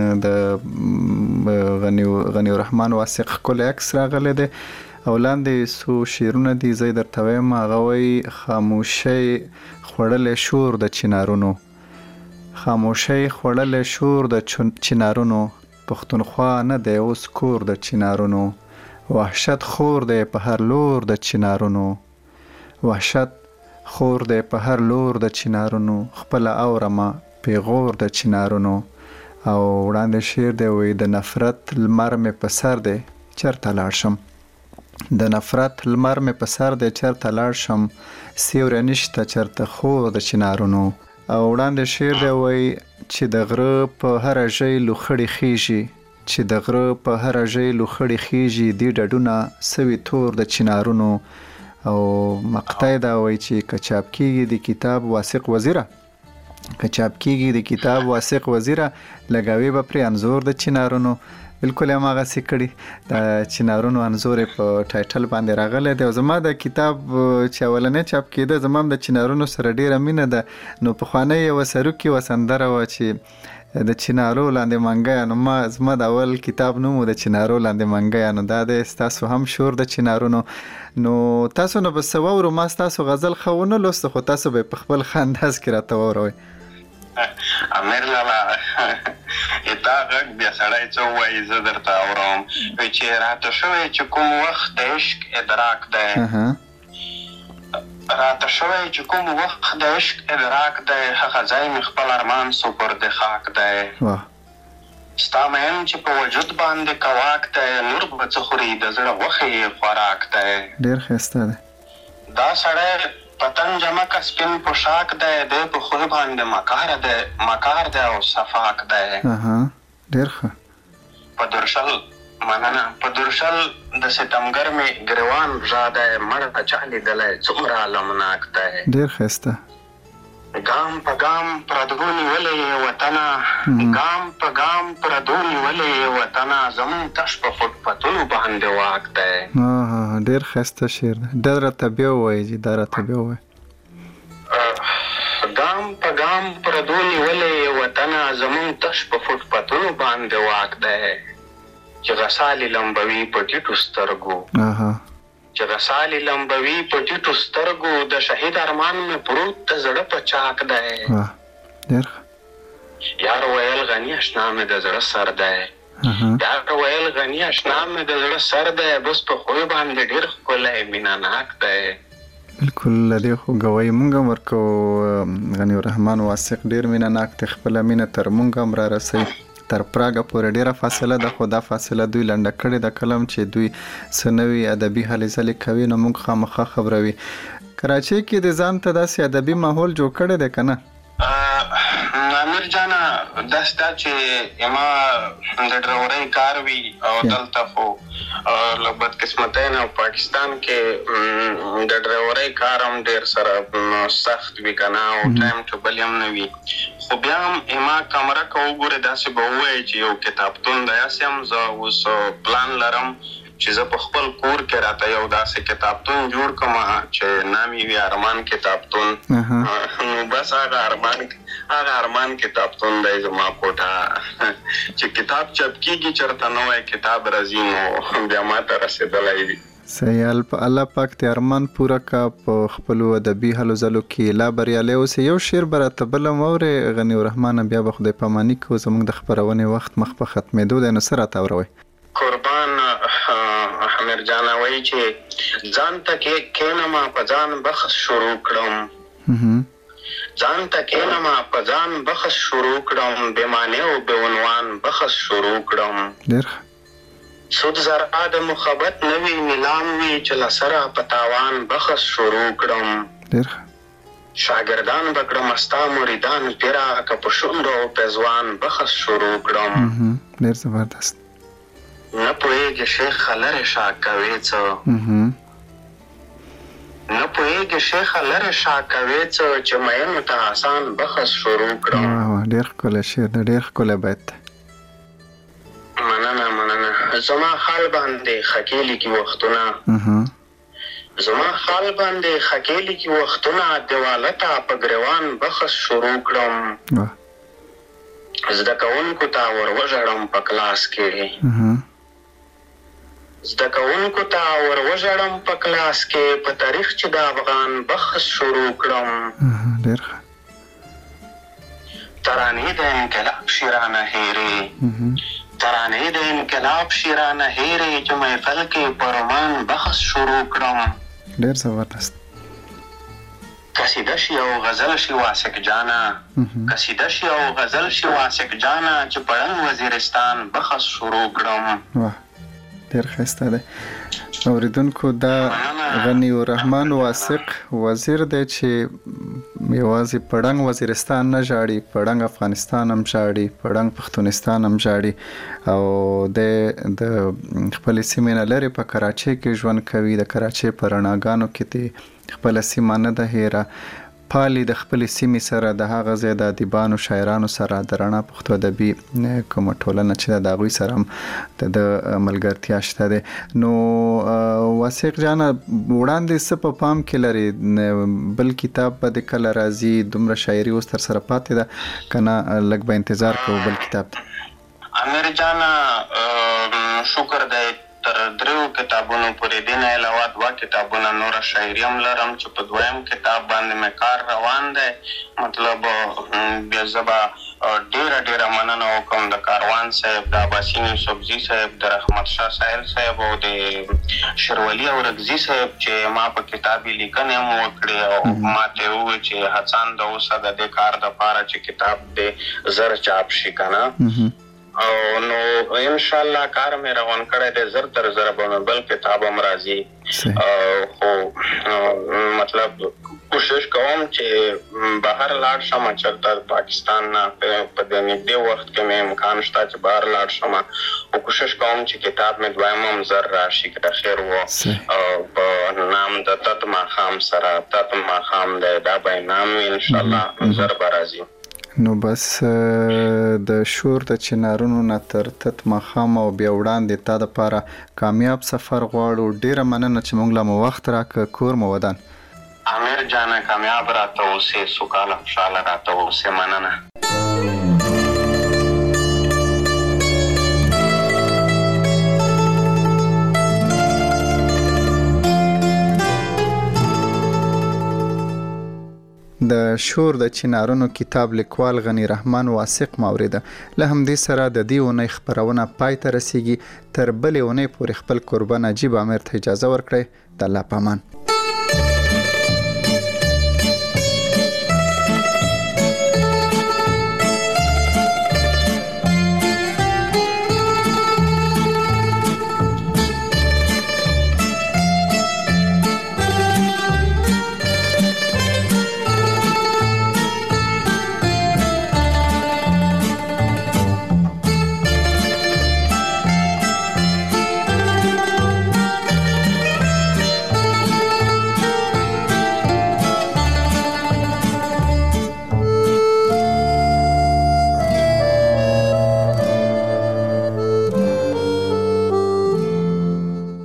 د غنی الرحمن واسق ښکلی عکس راغلی دی او لاندې څو شعرونه دي زه یې درته وایم هغه وایي خاموشۍ خوړلی شور د چنارونو خاموشۍ خوړلی شور د چنارونو پښتونخوا نه دی اوس کور د چنارونو وحشت خور دی په هر لور د چنارونو وحشت خور دی په هر لور د چنارونو خپله اورمه پیغور د چنارونو او وړاندې شعر دی وایي د نفرت لمر مې په سر دی چېرته لاړ شم د نفرت لمر مې په سر دی چېرته لاړ شم سیوری نشته چېرته خور د چنارونو او وړاندې شعر دی وایي چې د غره په هره ژۍ لوخړې خیږي چې د غره په هره ژۍ لوخړې خیږي دې ډډونه سوي تور د چنارونو او مقطع دا وایي چې که چاپ کېږي د کتاب واسق وزیره که چاپ کېږي د کتاب واسق وزیره لګوي به پرې انځور د چنارونو بالکل هم هغسې کړي د چنارونو انځور یې په ټایټل باندې راغلی دی او زما د کتاب چې اولنی چاپ کېده زما هم د چنارونو سره ډېره مینه ده نو پخوانۍ یوه سروکي یوه سندره وه چې د چنارو لاندې منګیانو ما زما د اول کتاب نوم و د چنارو لاندې منګیانو دا دی ستاسو هم شور د چنارونو نو تاسو نه به څه واورو ما ستاسو غزل ښه ونه لوسته خو تاسو به یې په خپل ښه انداز کې راته واوروئ امیر لالا تا غږ بیا سړی څه ووایي زه درته اورم چې راته شوی چې کوم وخت د عشق ادراک دی راته شوی چې کوم وخت د عشق ادراک دی هغه ځای مې خپل ارمان سپرد خاک دی ستا مین چې په وجود باندې کواک دی نور به څه خوري د زړه غوښې خوراک دی ډېر ښایسته دی دا سړی پتنګ جمکه سپین پوشاک دی دی په خوی باندې مکار دی مکار دی او صفاک دی ډېر ښه په درشل مننه په درشل د ستمګر مې ګریوان ژا دی مړه چا لیدلی څومره المناک دی ډېر ښایسته ګام په ګام پردو نیولې یې وطنه ګام په ګام پردو نیولې یې وطنه زمونږ تش په فټ پتونو باندې واک دی ډېر ښایسته شعر دی دا راته بیا ووایي چې دا راته بیا ووایي ګام په ګام پردو نیولې یې وطنه زمونږ تش په فټ پتونو باندې واک دی چې غسالې لمبوي په ټیټو سترګو چې غسالې لمبوي په ټیټو سترګو د شهید ارمان مې پروت د زړه په چاک دی یار ویل غني اشنا مې د زړه سر دی یار ویل غني اشنا مې د زړه سر دی بس په خوی باندې ډېر ښکلی مینه ناک دی بالکل لدی خو غوي مونږ ورکو غنی الرحمن واسق ډیر مینه ناک ته خپل مینه تر مونږ هم را رسي تر پراګه پورې ډیره فاصله ده خو دا فاصله دوی لنډه کړې د کلم چې دوی سنوي ادبي هلې ځلې کوي نو مونږ خامخا خبروي کراچۍ کې د ځان ته داسې ادبي ماحول جوړ کړی دی کنه امیر جانا دستا چې اما د ډرورۍ کار وی او دلته خو لبد قسمتۍ نه پاکستان کې د ډرورۍ کار هم ډیر سره سخت وی کنه او ټایم ټیبل هم نه وی خو بیا هم اما کمره کو ګوره داسې به وایي چې یو کتابتون دی اسیم زه اوس پلان لرم چې زه په خپل کور کې راته یو داسې کتابتون جوړ کړم چې نام یې وي ارمان کتابتون نو بس هغه ارمان هغه ارمان کتابتون دی زما کوټه چې کتاب چاپ کېږي چېرته نوی کتاب راځي نو بیا ما ته رسېدلی وي سیال په الله پاک ته ارمان پوره کا په خپل ادبي هلو ځلو کې لا بریالی اوسې یو شعر به راته بله واورې غني الرحمن بیا به خدای پاماني کوو زموږ د خپرونې وخت مخ په ختمېدو دی نو څه راته اوروئ قربان امیر جانا وایي چې ځان ته کې کېنما په ځان بخښ شروع کړم ځان ته کېنما په ځان بخښ شروع کړم بې معنی او بې عنوان بخښ شروع کړم ډېر سود زرا د محبت نوی نیلام وي چې له سره په تاوان بخښ شروع کړم ډېر شاګردان به کړم ستا مریدان پیره که په شونډو او پېزوان بخښ شروع کړم ډېر زبردست نه پوهېږې شیخه لرې شا کوې څه نه پوهېږې شیخه لرې شا کوې څه چې مینو ته آسان بخښ شروع کړم ډېر ښکلی شعر دی ډېر ښکلی بیت دی مننه مننه زما خال باندې خکېلي کې وختونه زما خال باندې خکېلي کې وختونه دیواله ته په ګریوان بخښ شروع کړم زده کوونکو ته ور وژړم په کلاس کې زده کوونکو ته ور وژړم په کلاس کې په تاریخ چې د افغان بخښ شروع کړم ډېر ترانې د انقلاب شیرانه هېرې ترانې د انقلاب شیرانه هېرې چې محفل کې په رومان بخښ شروع کړم ډېر زبردست قصیده شي او غزل شي واسق جانا قصیده شي او غزل شي واسق جانا چې پړن وزیرستان بخښ شروع کړم ډېر ښایسته دی اوریدونکو دا غني الرحمن واسق وزیر دی چې یوازې پړنګ وزیرستان نه ژاړي پړنګ افغانستان هم ژاړي پړنګ پښتونستان هم ژاړي او د د خپلې سیمې نه لرې په کراچۍ کې ژوند کوي د کراچۍ په رڼاګانو کې دی خپله سیمه نه ده هیره پالي د خپلې سیمې سره د هغه ځای د ادیبانو شاعرانو سره د رڼا پښتو ادبي کومه ټولنه چې ده د هغوی سره هم د ملګرتیا شته دی نو واسق جانه وړاندې څه په پام کې لري بل کتاب به د کله راځي دومره شاعري اوس تر سره پاتې ده که نه لږ به انتظار کوو بل کتاب ته امیر جانه شکر دی تر دریو کتابونو پورې دې نه علاوه دوه کتابونه نوره شاعري هم لرم چې په دویم کتاب باندې مې کار روان دی مطلب بیا زه به ډېره ډېره مننه وکړم د کاروان صاحب د عباسین یوسفزي صاحب د رحمت شاه سایل صاحب او د شروالي اورکزي صاحب چې ما په کتاب یې لیکنې هم وکړې او ما ته یې وویل چې هڅانده اوسه د دې کار دپاره چې کتاب دې زر چاپ شي که نه او نو انشاءالله کار مې روان کړی دی زر تر زره به مې بل کتاب هم راځي خو مطلب کوشش کوم چې بهر لاړ شم چېرته پاکستان نه په دې نږدې وخت کې مې امکان شته چې بهر لاړ شم او کوشش کوم چې کتاب مې دویم هم زر راشي که د خیر و په نام د تت ماښام سره تت ماښام دی دا به یې نام وي انشاءالله زر به راځي نو بس د شور د چنارونو نه تر تت ماښام او بیا وړاندې تا دپاره کامیاب سفر غواړو ډېره مننه چې موږ له مو وخت راکړه کور مو ودان امیر جانه کامیاب راته اوسې سوکاله خوشحاله راته اوسې مننه د شور د چنارونو کتاب لیکوال غني رحمان واسق ماوریده له همدې سره د دې اونۍ خپرونه پای ته رسیږي تر بلې اونۍ پورې خپل قربان عجیب امیر ته اجازه ورکړئ د الله پامان